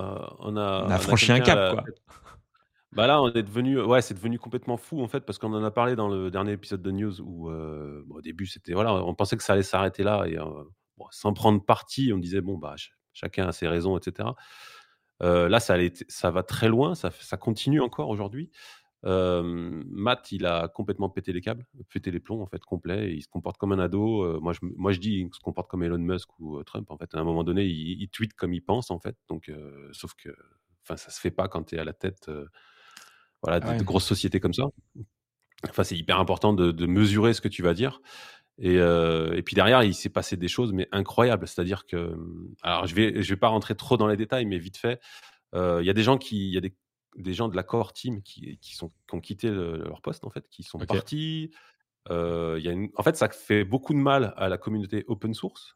on a on a franchi un quelqu'un à cap, la quoi. bah, là, on est devenu ouais, c'est devenu complètement fou, en fait, parce qu'on en a parlé dans le dernier épisode de news où, bon, au début, c'était voilà, on pensait que ça allait s'arrêter là et bon, sans prendre parti, on disait: «Bon, bah, chacun a ses raisons et cetera». Là, ça va très loin, ça continue encore aujourd'hui. Matt, il a complètement pété les câbles, pété les plombs en fait, complet, et il se comporte comme un ado. Moi je dis, il se comporte comme Elon Musk ou Trump en fait. À un moment donné, il tweet comme il pense en fait. Donc, sauf que, enfin, ça se fait pas quand tu es à la tête, voilà, Ah de ouais. grosses sociétés comme ça. Enfin, c'est hyper important de mesurer ce que tu vas dire. Et puis derrière, il s'est passé des choses, mais incroyables. C'est-à-dire que, alors je vais pas rentrer trop dans les détails, mais vite fait, il y a des gens de la core team qui ont quitté leur poste en fait, qui sont Ok. partis. Il y a en fait, ça fait beaucoup de mal à la communauté open source.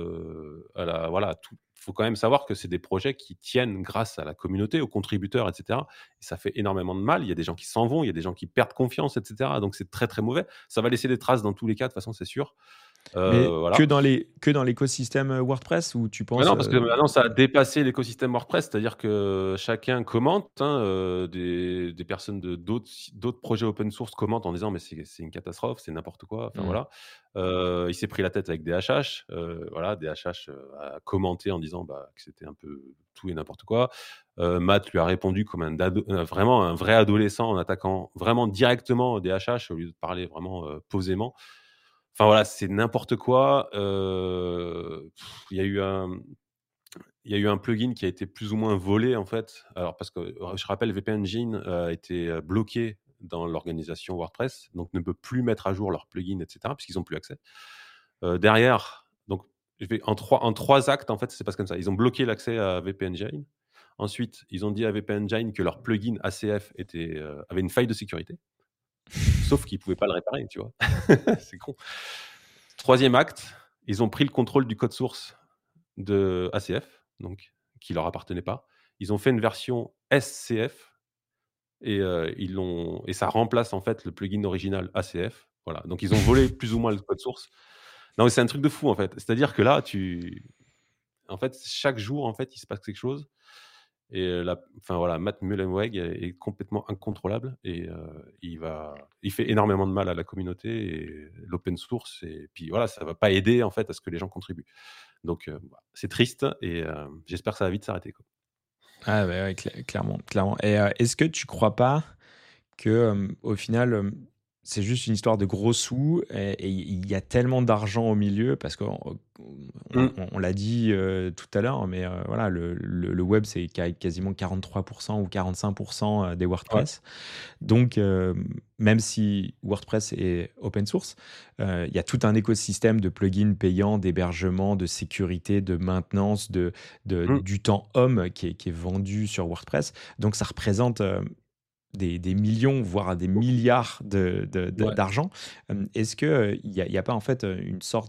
Voilà, faut quand même savoir que c'est des projets qui tiennent grâce à la communauté, aux contributeurs, etc. Et ça fait énormément de mal. Il y a des gens qui s'en vont, il y a des gens qui perdent confiance, etc. Donc c'est très très mauvais. Ça va laisser des traces dans tous les cas, de toute façon, c'est sûr. Mais Voilà. que dans l'écosystème WordPress où tu Ouais, penses. non, parce que maintenant, ça a dépassé l'écosystème WordPress, c'est-à-dire que chacun commente, hein, des personnes d'autres projets open source commentent en disant mais c'est une catastrophe, c'est n'importe quoi. Enfin Hmm. voilà. Il s'est pris la tête avec DHH. Voilà, DHH a commenté en disant que c'était un peu tout et n'importe quoi. Matt lui a répondu comme vraiment un vrai adolescent en attaquant vraiment directement DHH au lieu de parler vraiment posément. Enfin voilà, c'est n'importe quoi. Il y a eu un plugin qui a été plus ou moins volé en fait. Alors parce que je rappelle, VP Engine a été bloqué dans l'organisation WordPress, donc ne peut plus mettre à jour leurs plugins, etc. Puisqu'ils n'ont plus accès. Derrière, donc je vais en trois actes en fait, c'est pas comme ça. Ils ont bloqué l'accès à VP Engine. Ensuite, ils ont dit à VP Engine que leur plugin ACF avait une faille de sécurité, sauf qu'ils pouvaient pas le réparer, tu vois. C'est con. Troisième acte, ils ont pris le contrôle du code source de ACF, donc qui leur appartenait pas. Ils ont fait une version SCF et et ça remplace en fait le plugin original ACF. Voilà, donc ils ont volé plus ou moins le code source. Non, mais c'est un truc de fou en fait. C'est-à-dire que là, en fait, chaque jour en fait, il se passe quelque chose. Et enfin voilà, Matt Mullenweg est complètement incontrôlable et il fait énormément de mal à la communauté et l'open source. Et puis voilà, ça va pas aider en fait à ce que les gens contribuent. Donc voilà, c'est triste et j'espère que ça va vite s'arrêter, quoi. Ah ouais, ouais, clairement, clairement. Et est-ce que tu crois pas que au final, c'est juste une histoire de gros sous et il y a tellement d'argent au milieu parce qu'on on l'a dit tout à l'heure, mais voilà, le web, c'est quasiment 43% ou 45% des Ouais. WordPress. Donc, même si WordPress est open source, il y a tout un écosystème de plugins payants, d'hébergement, de sécurité, de maintenance, Mmh. du temps homme qui est vendu sur WordPress. Donc, ça représente des millions, voire des Beaucoup. milliards Ouais. d'argent. Est-ce qu'il n'y a pas en fait une sorte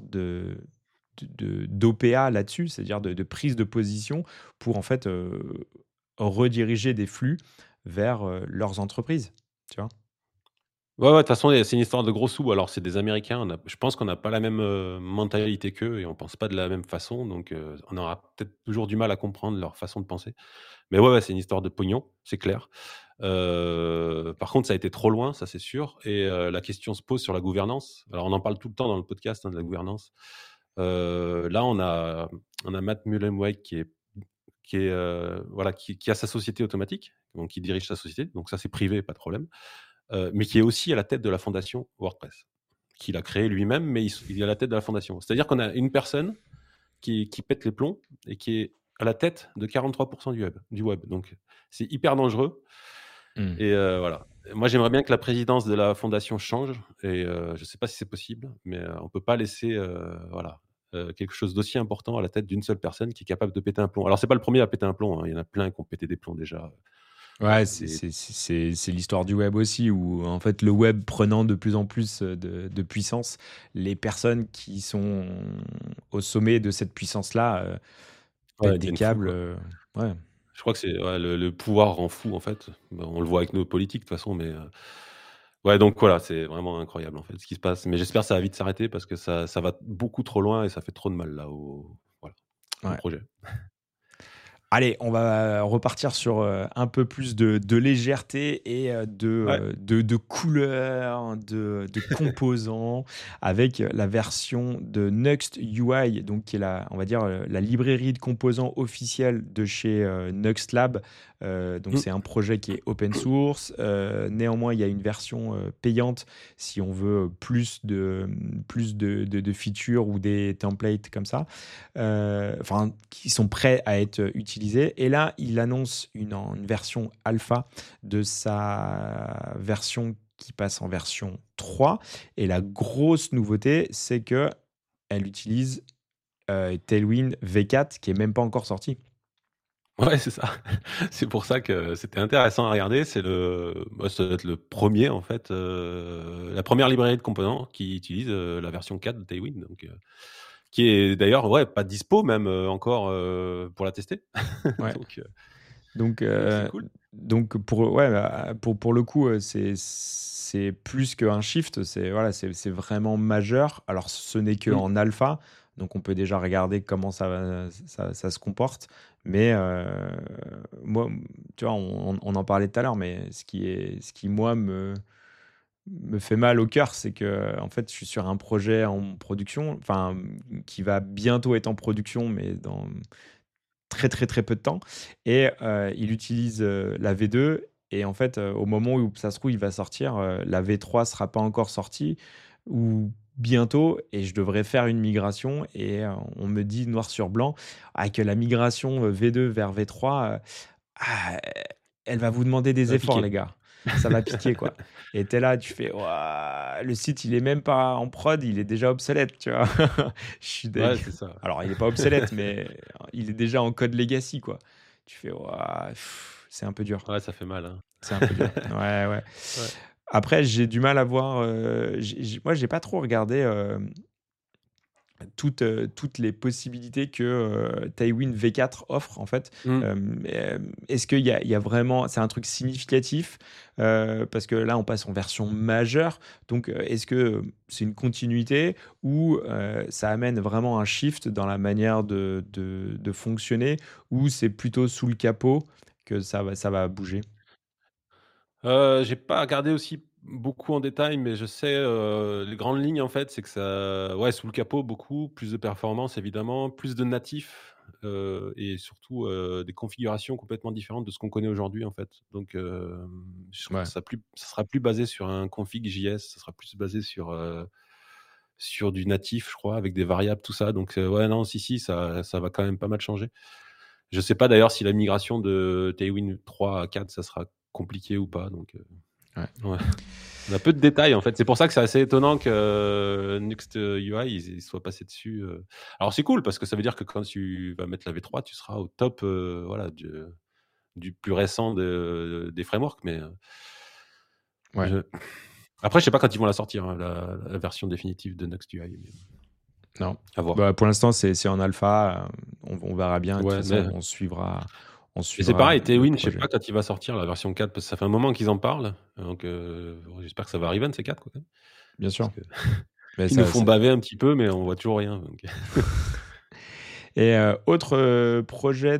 d'OPA là-dessus, c'est-à-dire de prise de position pour en fait rediriger des flux vers leurs entreprises, tu vois? Ouais, ouais, de toute façon, c'est une histoire de gros sous. Alors, c'est des Américains. Je pense qu'on n'a pas la même mentalité qu'eux et on pense pas de la même façon. Donc, on aura peut-être toujours du mal à comprendre leur façon de penser. Mais ouais, ouais, c'est une histoire de pognon, c'est clair. Par contre, ça a été trop loin, ça c'est sûr. Et la question se pose sur la gouvernance. Alors, on en parle tout le temps dans le podcast, hein, de la gouvernance. Là, on a Matt Mullenweg voilà, qui a sa société automatique, donc qui dirige sa société. Donc ça, c'est privé, pas de problème. Mais qui est aussi à la tête de la fondation WordPress, qu'il a créée lui-même, mais il est à la tête de la fondation. C'est-à-dire qu'on a une personne qui pète les plombs et qui est à la tête de 43% du web. Donc, c'est hyper dangereux. Mmh. Et voilà. Moi, j'aimerais bien que la présidence de la fondation change. Et je ne sais pas si c'est possible, mais on ne peut pas laisser voilà, quelque chose d'aussi important à la tête d'une seule personne qui est capable de péter un plomb. Alors, c'est pas le premier à péter un plomb, hein. Il y en a plein qui ont pété des plombs déjà. Voilà, Ouais, c'est l'histoire du web aussi, où en fait le web prenant de plus en plus de puissance, les personnes qui sont au sommet de cette puissance-là ouais, pètent ils des deviennent fous, câbles. quoi. Ouais. Je crois que c'est ouais, le pouvoir rend fou, en fait. Bah, on le voit avec nos politiques, de toute façon, mais ouais, donc voilà, c'est vraiment incroyable, en fait, ce qui se passe. Mais j'espère que ça va vite s'arrêter parce que ça va beaucoup trop loin et ça fait trop de mal, là, au voilà, au Ouais. projet. Allez, on va repartir sur un peu plus de légèreté et Ouais. de couleurs, de composants, avec la version de Nuxt UI, donc qui est on va dire, la librairie de composants officielle de chez Nuxt Lab. Donc Mmh. c'est un projet qui est open source. Néanmoins, il y a une version payante si on veut plus de features ou des templates comme ça, enfin, qui sont prêts à être utilisés. Et là, il annonce une version alpha de sa version qui passe en version 3. Et la grosse nouveauté, c'est que elle utilise Tailwind V4, qui est même pas encore sorti. Ouais, c'est ça. C'est pour ça que c'était intéressant à regarder. Ça doit être le premier en fait, la première librairie de composants qui utilise, la version 4 de Tailwind, donc qui est d'ailleurs, ouais, pas dispo même, encore, pour la tester. Ouais. Donc Donc, donc c'est euh, cool. donc ouais, pour le coup, c'est plus qu'un shift, voilà, c'est vraiment majeur. Alors, ce n'est Mmh. qu'en alpha, donc on peut déjà regarder comment ça se comporte. Mais moi, tu vois, on en parlait tout à l'heure, mais ce qui moi, me fait mal au cœur, c'est que en fait, je suis sur un projet en production, enfin, qui va bientôt être en production, mais dans très, très, très peu de temps. Et il utilise la V2. Et en fait, au moment où ça se trouve, il va sortir, la V3 sera pas encore sortie ou bientôt. Et je devrais faire une migration. Et on me dit noir sur blanc que la migration V2 vers V3, ah, elle va vous demander Ça des va efforts, piquer. les gars. Ça va piquer, quoi. Et t'es là, tu fais, ouah, le site, il est même pas en prod, il est déjà obsolète, tu vois. Je suis Ouais, deg. c'est ça. Alors, il est pas obsolète, mais il est déjà en code legacy, quoi. Tu fais, ouah, c'est un peu dur. Ouais, ça fait mal, hein. C'est un peu dur. Ouais, ouais. Ouais. Après, j'ai du mal à voir. Moi, j'ai pas trop regardé toutes les possibilités que Tailwind V4 offre, en fait. Mmh. Est-ce qu'il y a vraiment, c'est un truc significatif, parce que là on passe en version majeure, donc est-ce que c'est une continuité ou ça amène vraiment un shift dans la manière de fonctionner, ou c'est plutôt sous le capot que ça va bouger? J'ai pas regardé aussi beaucoup en détail, mais je sais, les grandes lignes, en fait, c'est que ça ouais, sous le capot, beaucoup, plus de performance évidemment, plus de natifs, et surtout, des configurations complètement différentes de ce qu'on connaît aujourd'hui, en fait. Donc, je crois que Ouais. ça sera plus basé sur un config JS, ça sera plus basé sur du natif, je crois, avec des variables, tout ça. Donc, ouais, non, si, ça va quand même pas mal changer. Je sais pas d'ailleurs si la migration de Tailwind 3 à 4, ça sera compliqué ou pas, donc Ouais. ouais. On a peu de détails, en fait. C'est pour ça que c'est assez étonnant que Nuxt UI, ils soient passés dessus. Alors c'est cool parce que ça veut dire que quand tu vas mettre la V3, tu seras au top, voilà, du plus récent des frameworks. Mais Ouais. je... après, je sais pas quand ils vont la sortir, hein, la version définitive de Nuxt UI. Mais Non. à voir. Bah, pour l'instant, c'est en alpha. On verra bien. De toute Ouais, façon, on suivra, on mais c'est suivra pareil, le Tailwind, je sais projet. pas quand il va sortir la version 4 parce que ça fait un moment qu'ils en parlent. Donc j'espère que ça va arriver, un de ces 4, quoi, quand même. Bien Parce sûr. que Mais ils nous ça, font baver un petit peu, mais on voit toujours rien. Donc... Et autre projet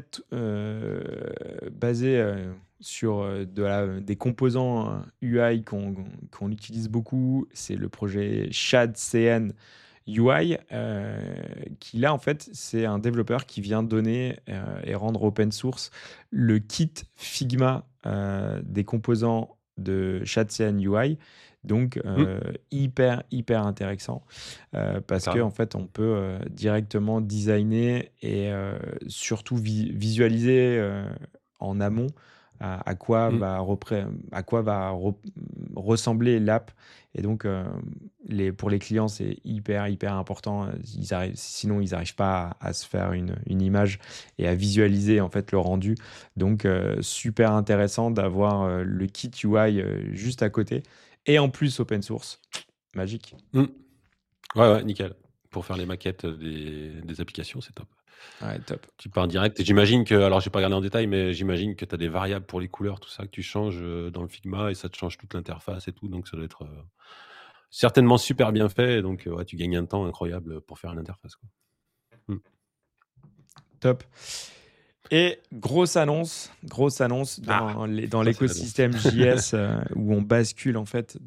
basé sur des composants UI qu'on utilise beaucoup, c'est le projet ShadCN UI, qui là, en fait, c'est un développeur qui vient donner et rendre open source le kit Figma des composants de ShadCN UI. Donc, Mmh, hyper, hyper intéressant, parce que en carrément. fait, on peut directement designer et surtout visualiser en amont Mmh. à quoi va ressembler l'app. Et donc, pour les clients, c'est hyper, hyper important. Sinon, ils n'arrivent pas à se faire une image et à visualiser en fait le rendu. Donc, super intéressant d'avoir le kit UI juste à côté. Et en plus, open source. Magique. Mmh. Ouais, ouais, nickel. Pour faire les maquettes, des applications, c'est top. Ouais, top. Tu pars direct et j'imagine que alors j'ai pas regardé en détail, mais j'imagine que tu as des variables pour les couleurs, tout ça, que tu changes, dans le Figma et ça te change toute l'interface et tout, donc ça doit être, certainement super bien fait et donc ouais, tu gagnes un temps incroyable, pour faire une interface, quoi. Mmh. Top. Et grosse annonce dans Ça, c'est l'annonce. l'écosystème JS où on bascule en fait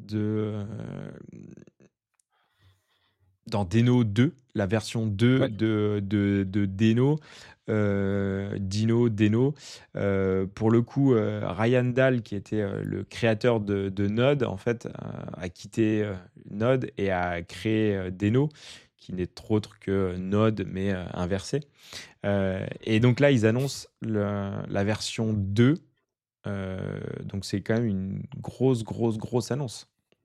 dans Deno 2, la version 2 Ouais. de Deno, Deno. Pour le coup, Ryan Dahl, qui était le créateur de Node, en fait, a quitté Node et a créé Deno, qui n'est autre que Node, mais inversé. Et donc là, ils annoncent la version 2. Donc c'est quand même une grosse annonce.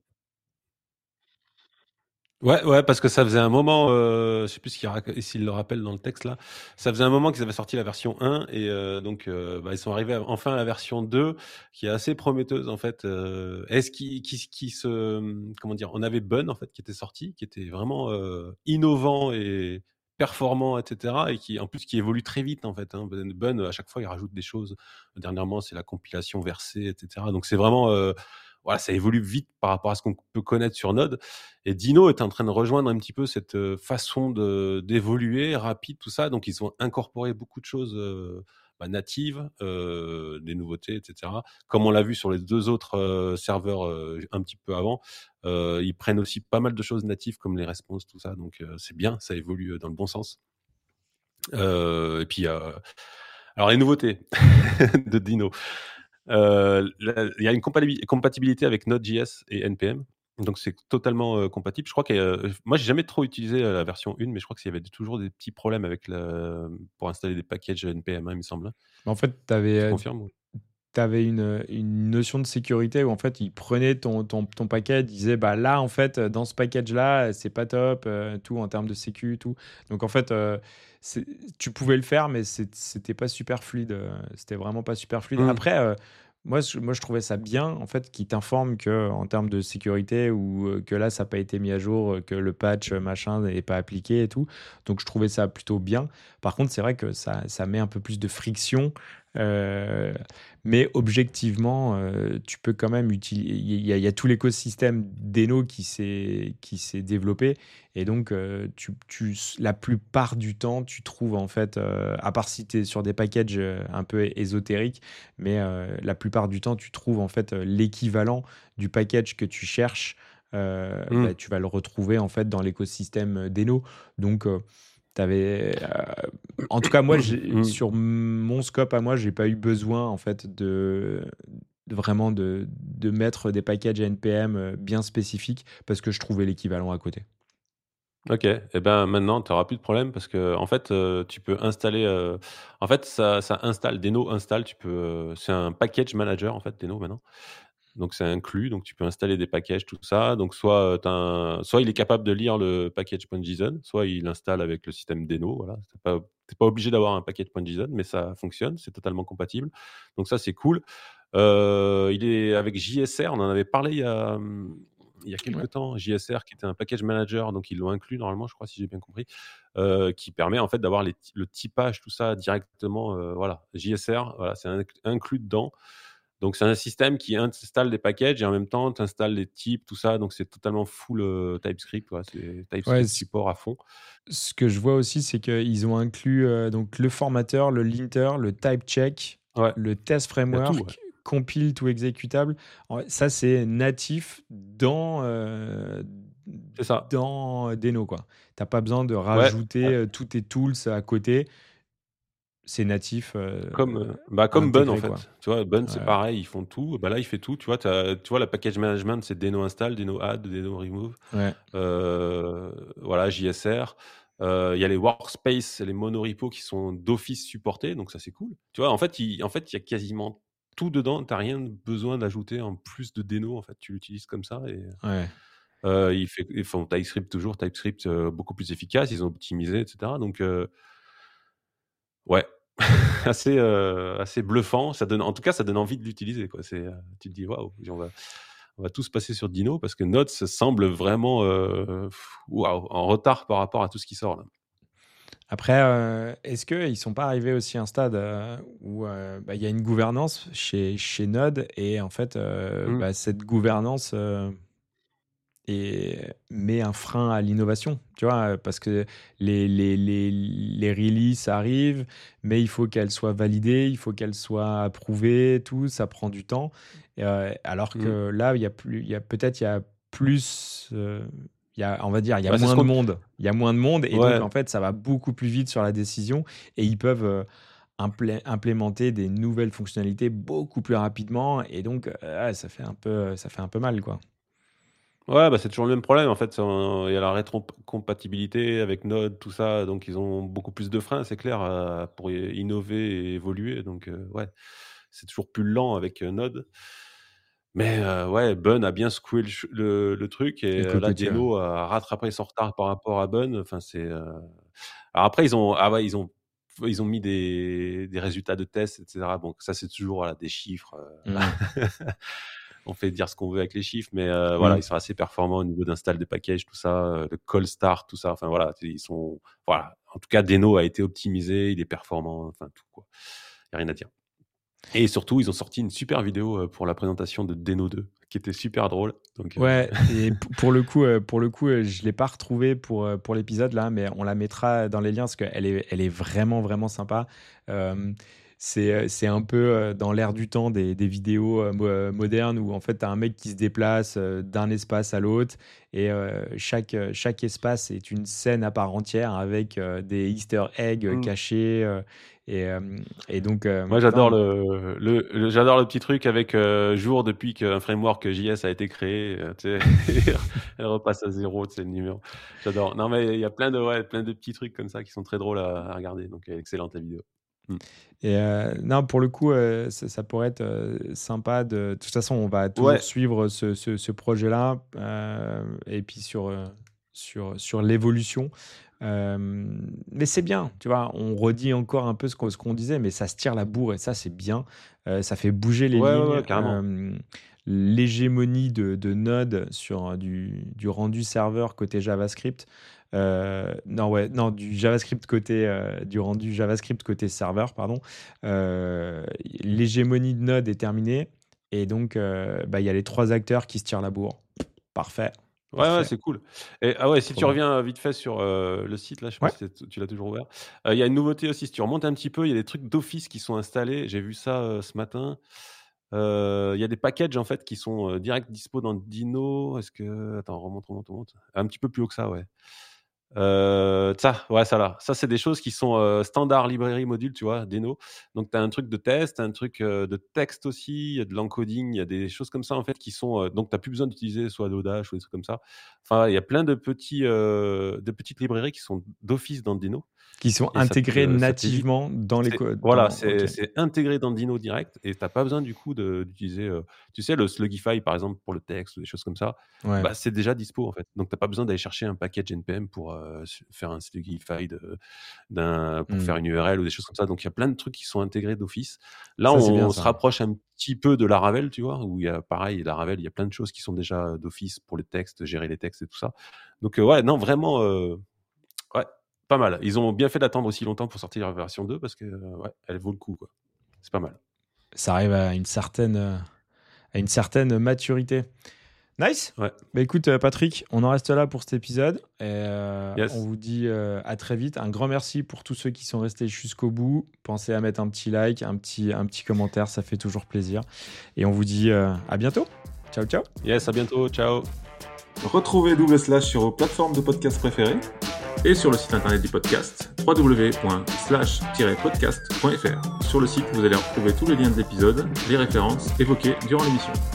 Ouais, parce que ça faisait un moment, je sais plus s'il le rappelle dans le texte là, ça faisait un moment qu'ils avaient sorti la version 1 et donc ils sont arrivés enfin à la version 2 qui est assez prometteuse en fait. Est-ce qui se comment dire? On avait Bun en fait qui était sorti, qui était vraiment innovant et performant, et cetera, et qui en plus qui évolue très vite en fait, hein. Bun, à chaque fois, il rajoute des choses. Dernièrement, c'est la compilation versée, et cetera. Donc c'est vraiment voilà, ça évolue vite par rapport à ce qu'on peut connaître sur Node. Et Dino est en train de rejoindre un petit peu cette façon d'évoluer rapide, tout ça. Donc, ils ont incorporé beaucoup de choses natives, des nouveautés, etc. Comme on l'a vu sur les 2 autres serveurs un petit peu avant, ils prennent aussi pas mal de choses natives comme les responses, tout ça. Donc, c'est bien, ça évolue dans le bon sens. Et puis, alors les nouveautés de Dino. Il y a une compatibilité avec Node.js et NPM. Donc, c'est totalement compatible. Je crois que moi, j'ai jamais trop utilisé la version 1, mais je crois qu'il y avait toujours des petits problèmes pour installer des packages NPM, hein, il me semble. En fait, tu Tu avais confirmes? une notion de sécurité où en fait il prenait ton package, il disait bah là en fait dans ce package là c'est pas top, tout en termes de sécu, tout. Donc en fait c'est- tu pouvais le faire mais c'était pas super fluide, c'était vraiment pas super fluide. Mmh. Après moi je trouvais ça bien en fait qu'il t'informe que en termes de sécurité ou que là ça n'a pas été mis à jour, que le patch machin n'est pas appliqué et tout. Donc je trouvais ça plutôt bien. Par contre c'est vrai que ça met un peu plus de friction. euh, mais objectivement, tu peux quand même utiliser. Il y a tout l'écosystème d'Eno qui s'est développé. Et donc, la plupart du temps, tu trouves en fait, à part si tu es sur des packages un peu ésotériques, mais la plupart du temps, tu trouves en fait l'équivalent du package que tu cherches. Mmh. Tu vas le retrouver en fait dans l'écosystème d'Eno. Donc, T'avais, en tout cas, moi, Mmh. sur mon scope à moi, j'ai pas eu besoin en fait vraiment de mettre des packages NPM bien spécifiques parce que je trouvais l'équivalent à côté. Ok, et ben maintenant, tu n'auras plus de problème parce que en fait, tu peux installer. En fait, ça installe, Deno installe. C'est un package manager en fait, Deno maintenant. Donc c'est inclus, donc tu peux installer des packages, tout ça. Donc soit il est capable de lire le package.json, soit il installe avec le système Deno. Voilà, t'es pas obligé d'avoir un package.json, mais ça fonctionne, c'est totalement compatible. Donc ça c'est cool. Il est avec JSR, on en avait parlé il y a Ouais. quelques temps. JSR qui était un package manager, donc ils l'ont inclus normalement, je crois, si j'ai bien compris, qui permet en fait d'avoir le typage, tout ça directement. Voilà, JSR, voilà, c'est inclus dedans. Donc, c'est un système qui installe des packages et en même temps, tu installes les types, tout ça. Donc, c'est totalement full TypeScript. Ouais, c'est Ouais, TypeScript support à fond. ce que je vois aussi, c'est qu'ils ont inclus donc le formateur, le linter, le type check, Ouais, le test il y a tout. Ouais. framework, compile to exécutable. Ça, c'est natif C'est ça. dans Deno, quoi. T'as pas besoin de Ouais, rajouter ouais. tous tes tools à côté. C'est natif, Comme Bun, en intégré, quoi. fait. Tu vois, Bun, c'est Ouais. pareil, ils font tout. Bah, là, il fait tout. Tu vois, tu vois, la package management, c'est Deno install, Deno add, Deno remove. Ouais. Voilà, JSR. Il y a les workspace et les monorepos qui sont d'office supportés, donc ça, c'est cool. Tu vois, en fait, il y a quasiment tout dedans. Tu n'as rien besoin d'ajouter en plus de Deno. En fait, tu l'utilises comme ça. Et Ouais. ils font TypeScript toujours, TypeScript beaucoup plus efficace. Ils ont optimisé, etc. Donc, ouais, assez bluffant. En tout cas, ça donne envie de l'utiliser, quoi. Tu te dis, waouh, on va tous passer sur Dino parce que Node ça semble vraiment waouh, en retard par rapport à tout ce qui sort là. Après, est-ce qu'ils sont pas arrivés aussi à un stade où il y a une gouvernance chez Node et en fait, Mmh. cette gouvernance, et met un frein à l'innovation, tu vois, parce que les releases arrivent, mais il faut qu'elles soient validées, il faut qu'elles soient approuvées, tout, ça prend du temps. Alors Mm. que là, il y a plus, on va dire, il y a Bah, c'est moins ce de qu'on. monde. Il y a moins de monde, et donc Ouais. en fait, ça va beaucoup plus vite sur la décision, et ils peuvent implémenter des nouvelles fonctionnalités beaucoup plus rapidement, et donc ça fait un peu mal, quoi. Ouais, bah, c'est toujours le même problème en fait, il y a la rétrocompatibilité avec Node, tout ça, donc ils ont beaucoup plus de freins, c'est clair, pour innover et évoluer, donc ouais, c'est toujours plus lent avec, Node. Mais ouais, Bun a bien secoué le truc et Le là cocotier, ouais. Deno a rattrapé son retard par rapport à Bun, enfin alors après ils ont mis des résultats de tests et cetera. Bon, ça c'est toujours, voilà, des chiffres, on fait dire ce qu'on veut avec les chiffres, mais voilà, Oui. ils sont assez performants au niveau d'install des packages, tout ça, le call start, tout ça. Enfin voilà, ils sont, voilà. En tout cas, Deno a été optimisé, il est performant, enfin tout quoi. Il y a rien à dire. Et surtout, ils ont sorti une super vidéo pour la présentation de Deno 2, qui était super drôle. Donc, Ouais, et pour le coup, je l'ai pas retrouvée pour l'épisode là, mais on la mettra dans les liens parce elle est vraiment, vraiment sympa. C'est un peu dans l'air du temps des vidéos modernes où en fait, tu as un mec qui se déplace d'un espace à l'autre, et chaque espace est une scène à part entière avec des Easter eggs mm. cachés. Et, euh, et donc, Moi, j'adore non, j'adore le petit truc avec jour depuis qu'un framework JS a été créé. Tu sais, elle repasse à 0, tu sais, le numéro. J'adore. Non, mais il y a plein de petits trucs comme ça qui sont très drôles à regarder. Donc, excellente la vidéo. Mm. Et non, pour le coup, ça pourrait être sympa. De toute façon, on va toujours Ouais, suivre ce projet-là, et puis sur l'évolution. Mais c'est bien, tu vois, on redit encore un peu ce qu'on disait, mais ça se tire la bourre, et ça, c'est bien. Ça fait bouger les lignes. ouais, carrément. L'hégémonie de Node sur du rendu serveur côté JavaScript. Non, du JavaScript du rendu JavaScript côté serveur, pardon. L'hégémonie de Node est terminée, et donc il y a les 3 acteurs qui se tirent la bourre. Parfait, Ouais, parfait, c'est cool. Et ah ouais, si trop tu bien. reviens vite fait sur le site, là, je sais pas Ouais. si tu l'as toujours ouvert. Il y a une nouveauté aussi, si tu remontes un petit peu, il y a des trucs d'Office qui sont installés. J'ai vu ça ce matin. Il y a des packages en fait qui sont direct dispo dans Dino. Est-ce que. Attends, remonte. Un petit peu plus haut que ça, ouais. Ça, ouais, ça là. Ça, c'est des choses qui sont standard librairie module, tu vois, Deno. Donc, tu as un truc de test, un truc de texte aussi, il y a de l'encoding, il y a des choses comme ça en fait qui sont. Donc, tu n'as plus besoin d'utiliser soit Lodash ou des trucs comme ça. Enfin, il y a plein de petites librairies qui sont d'office dans Deno. Qui sont Et intégrés ça t'évite. nativement dans les Voilà, OK. c'est intégré dans Dino direct et tu as pas besoin du coup d'utiliser, tu sais, le Slugify par exemple pour le texte ou des choses comme ça, Ouais. bah, c'est déjà dispo en fait. Donc tu as pas besoin d'aller chercher un package NPM pour faire un Slugify pour Mmh. faire une URL ou des choses comme ça. Donc il y a plein de trucs qui sont intégrés d'office. Là, Ça, c'est bien on se ça. rapproche un petit peu de Laravel, tu vois, où il y a pareil, Laravel, il y a plein de choses qui sont déjà d'office pour le texte, gérer les textes et tout ça. Donc ouais, non, vraiment, ouais, pas mal. Ils ont bien fait d'attendre aussi longtemps pour sortir la version 2 parce que ouais, elle vaut le coup, quoi. C'est pas mal. Ça arrive à une certaine maturité. Nice. Ouais. Bah écoute, Patrick, on en reste là pour cet épisode. Et on Yes. vous dit à très vite. Un grand merci pour tous ceux qui sont restés jusqu'au bout. Pensez à mettre un petit like, un petit commentaire, ça fait toujours plaisir. Et on vous dit à bientôt. Ciao, ciao. Yes, à bientôt. Ciao. Retrouvez Double Slash sur vos plateformes de podcast préférées et sur le site internet du podcast www.slash-podcast.fr. Sur le site, vous allez retrouver tous les liens de l'épisode, les références évoquées durant l'émission.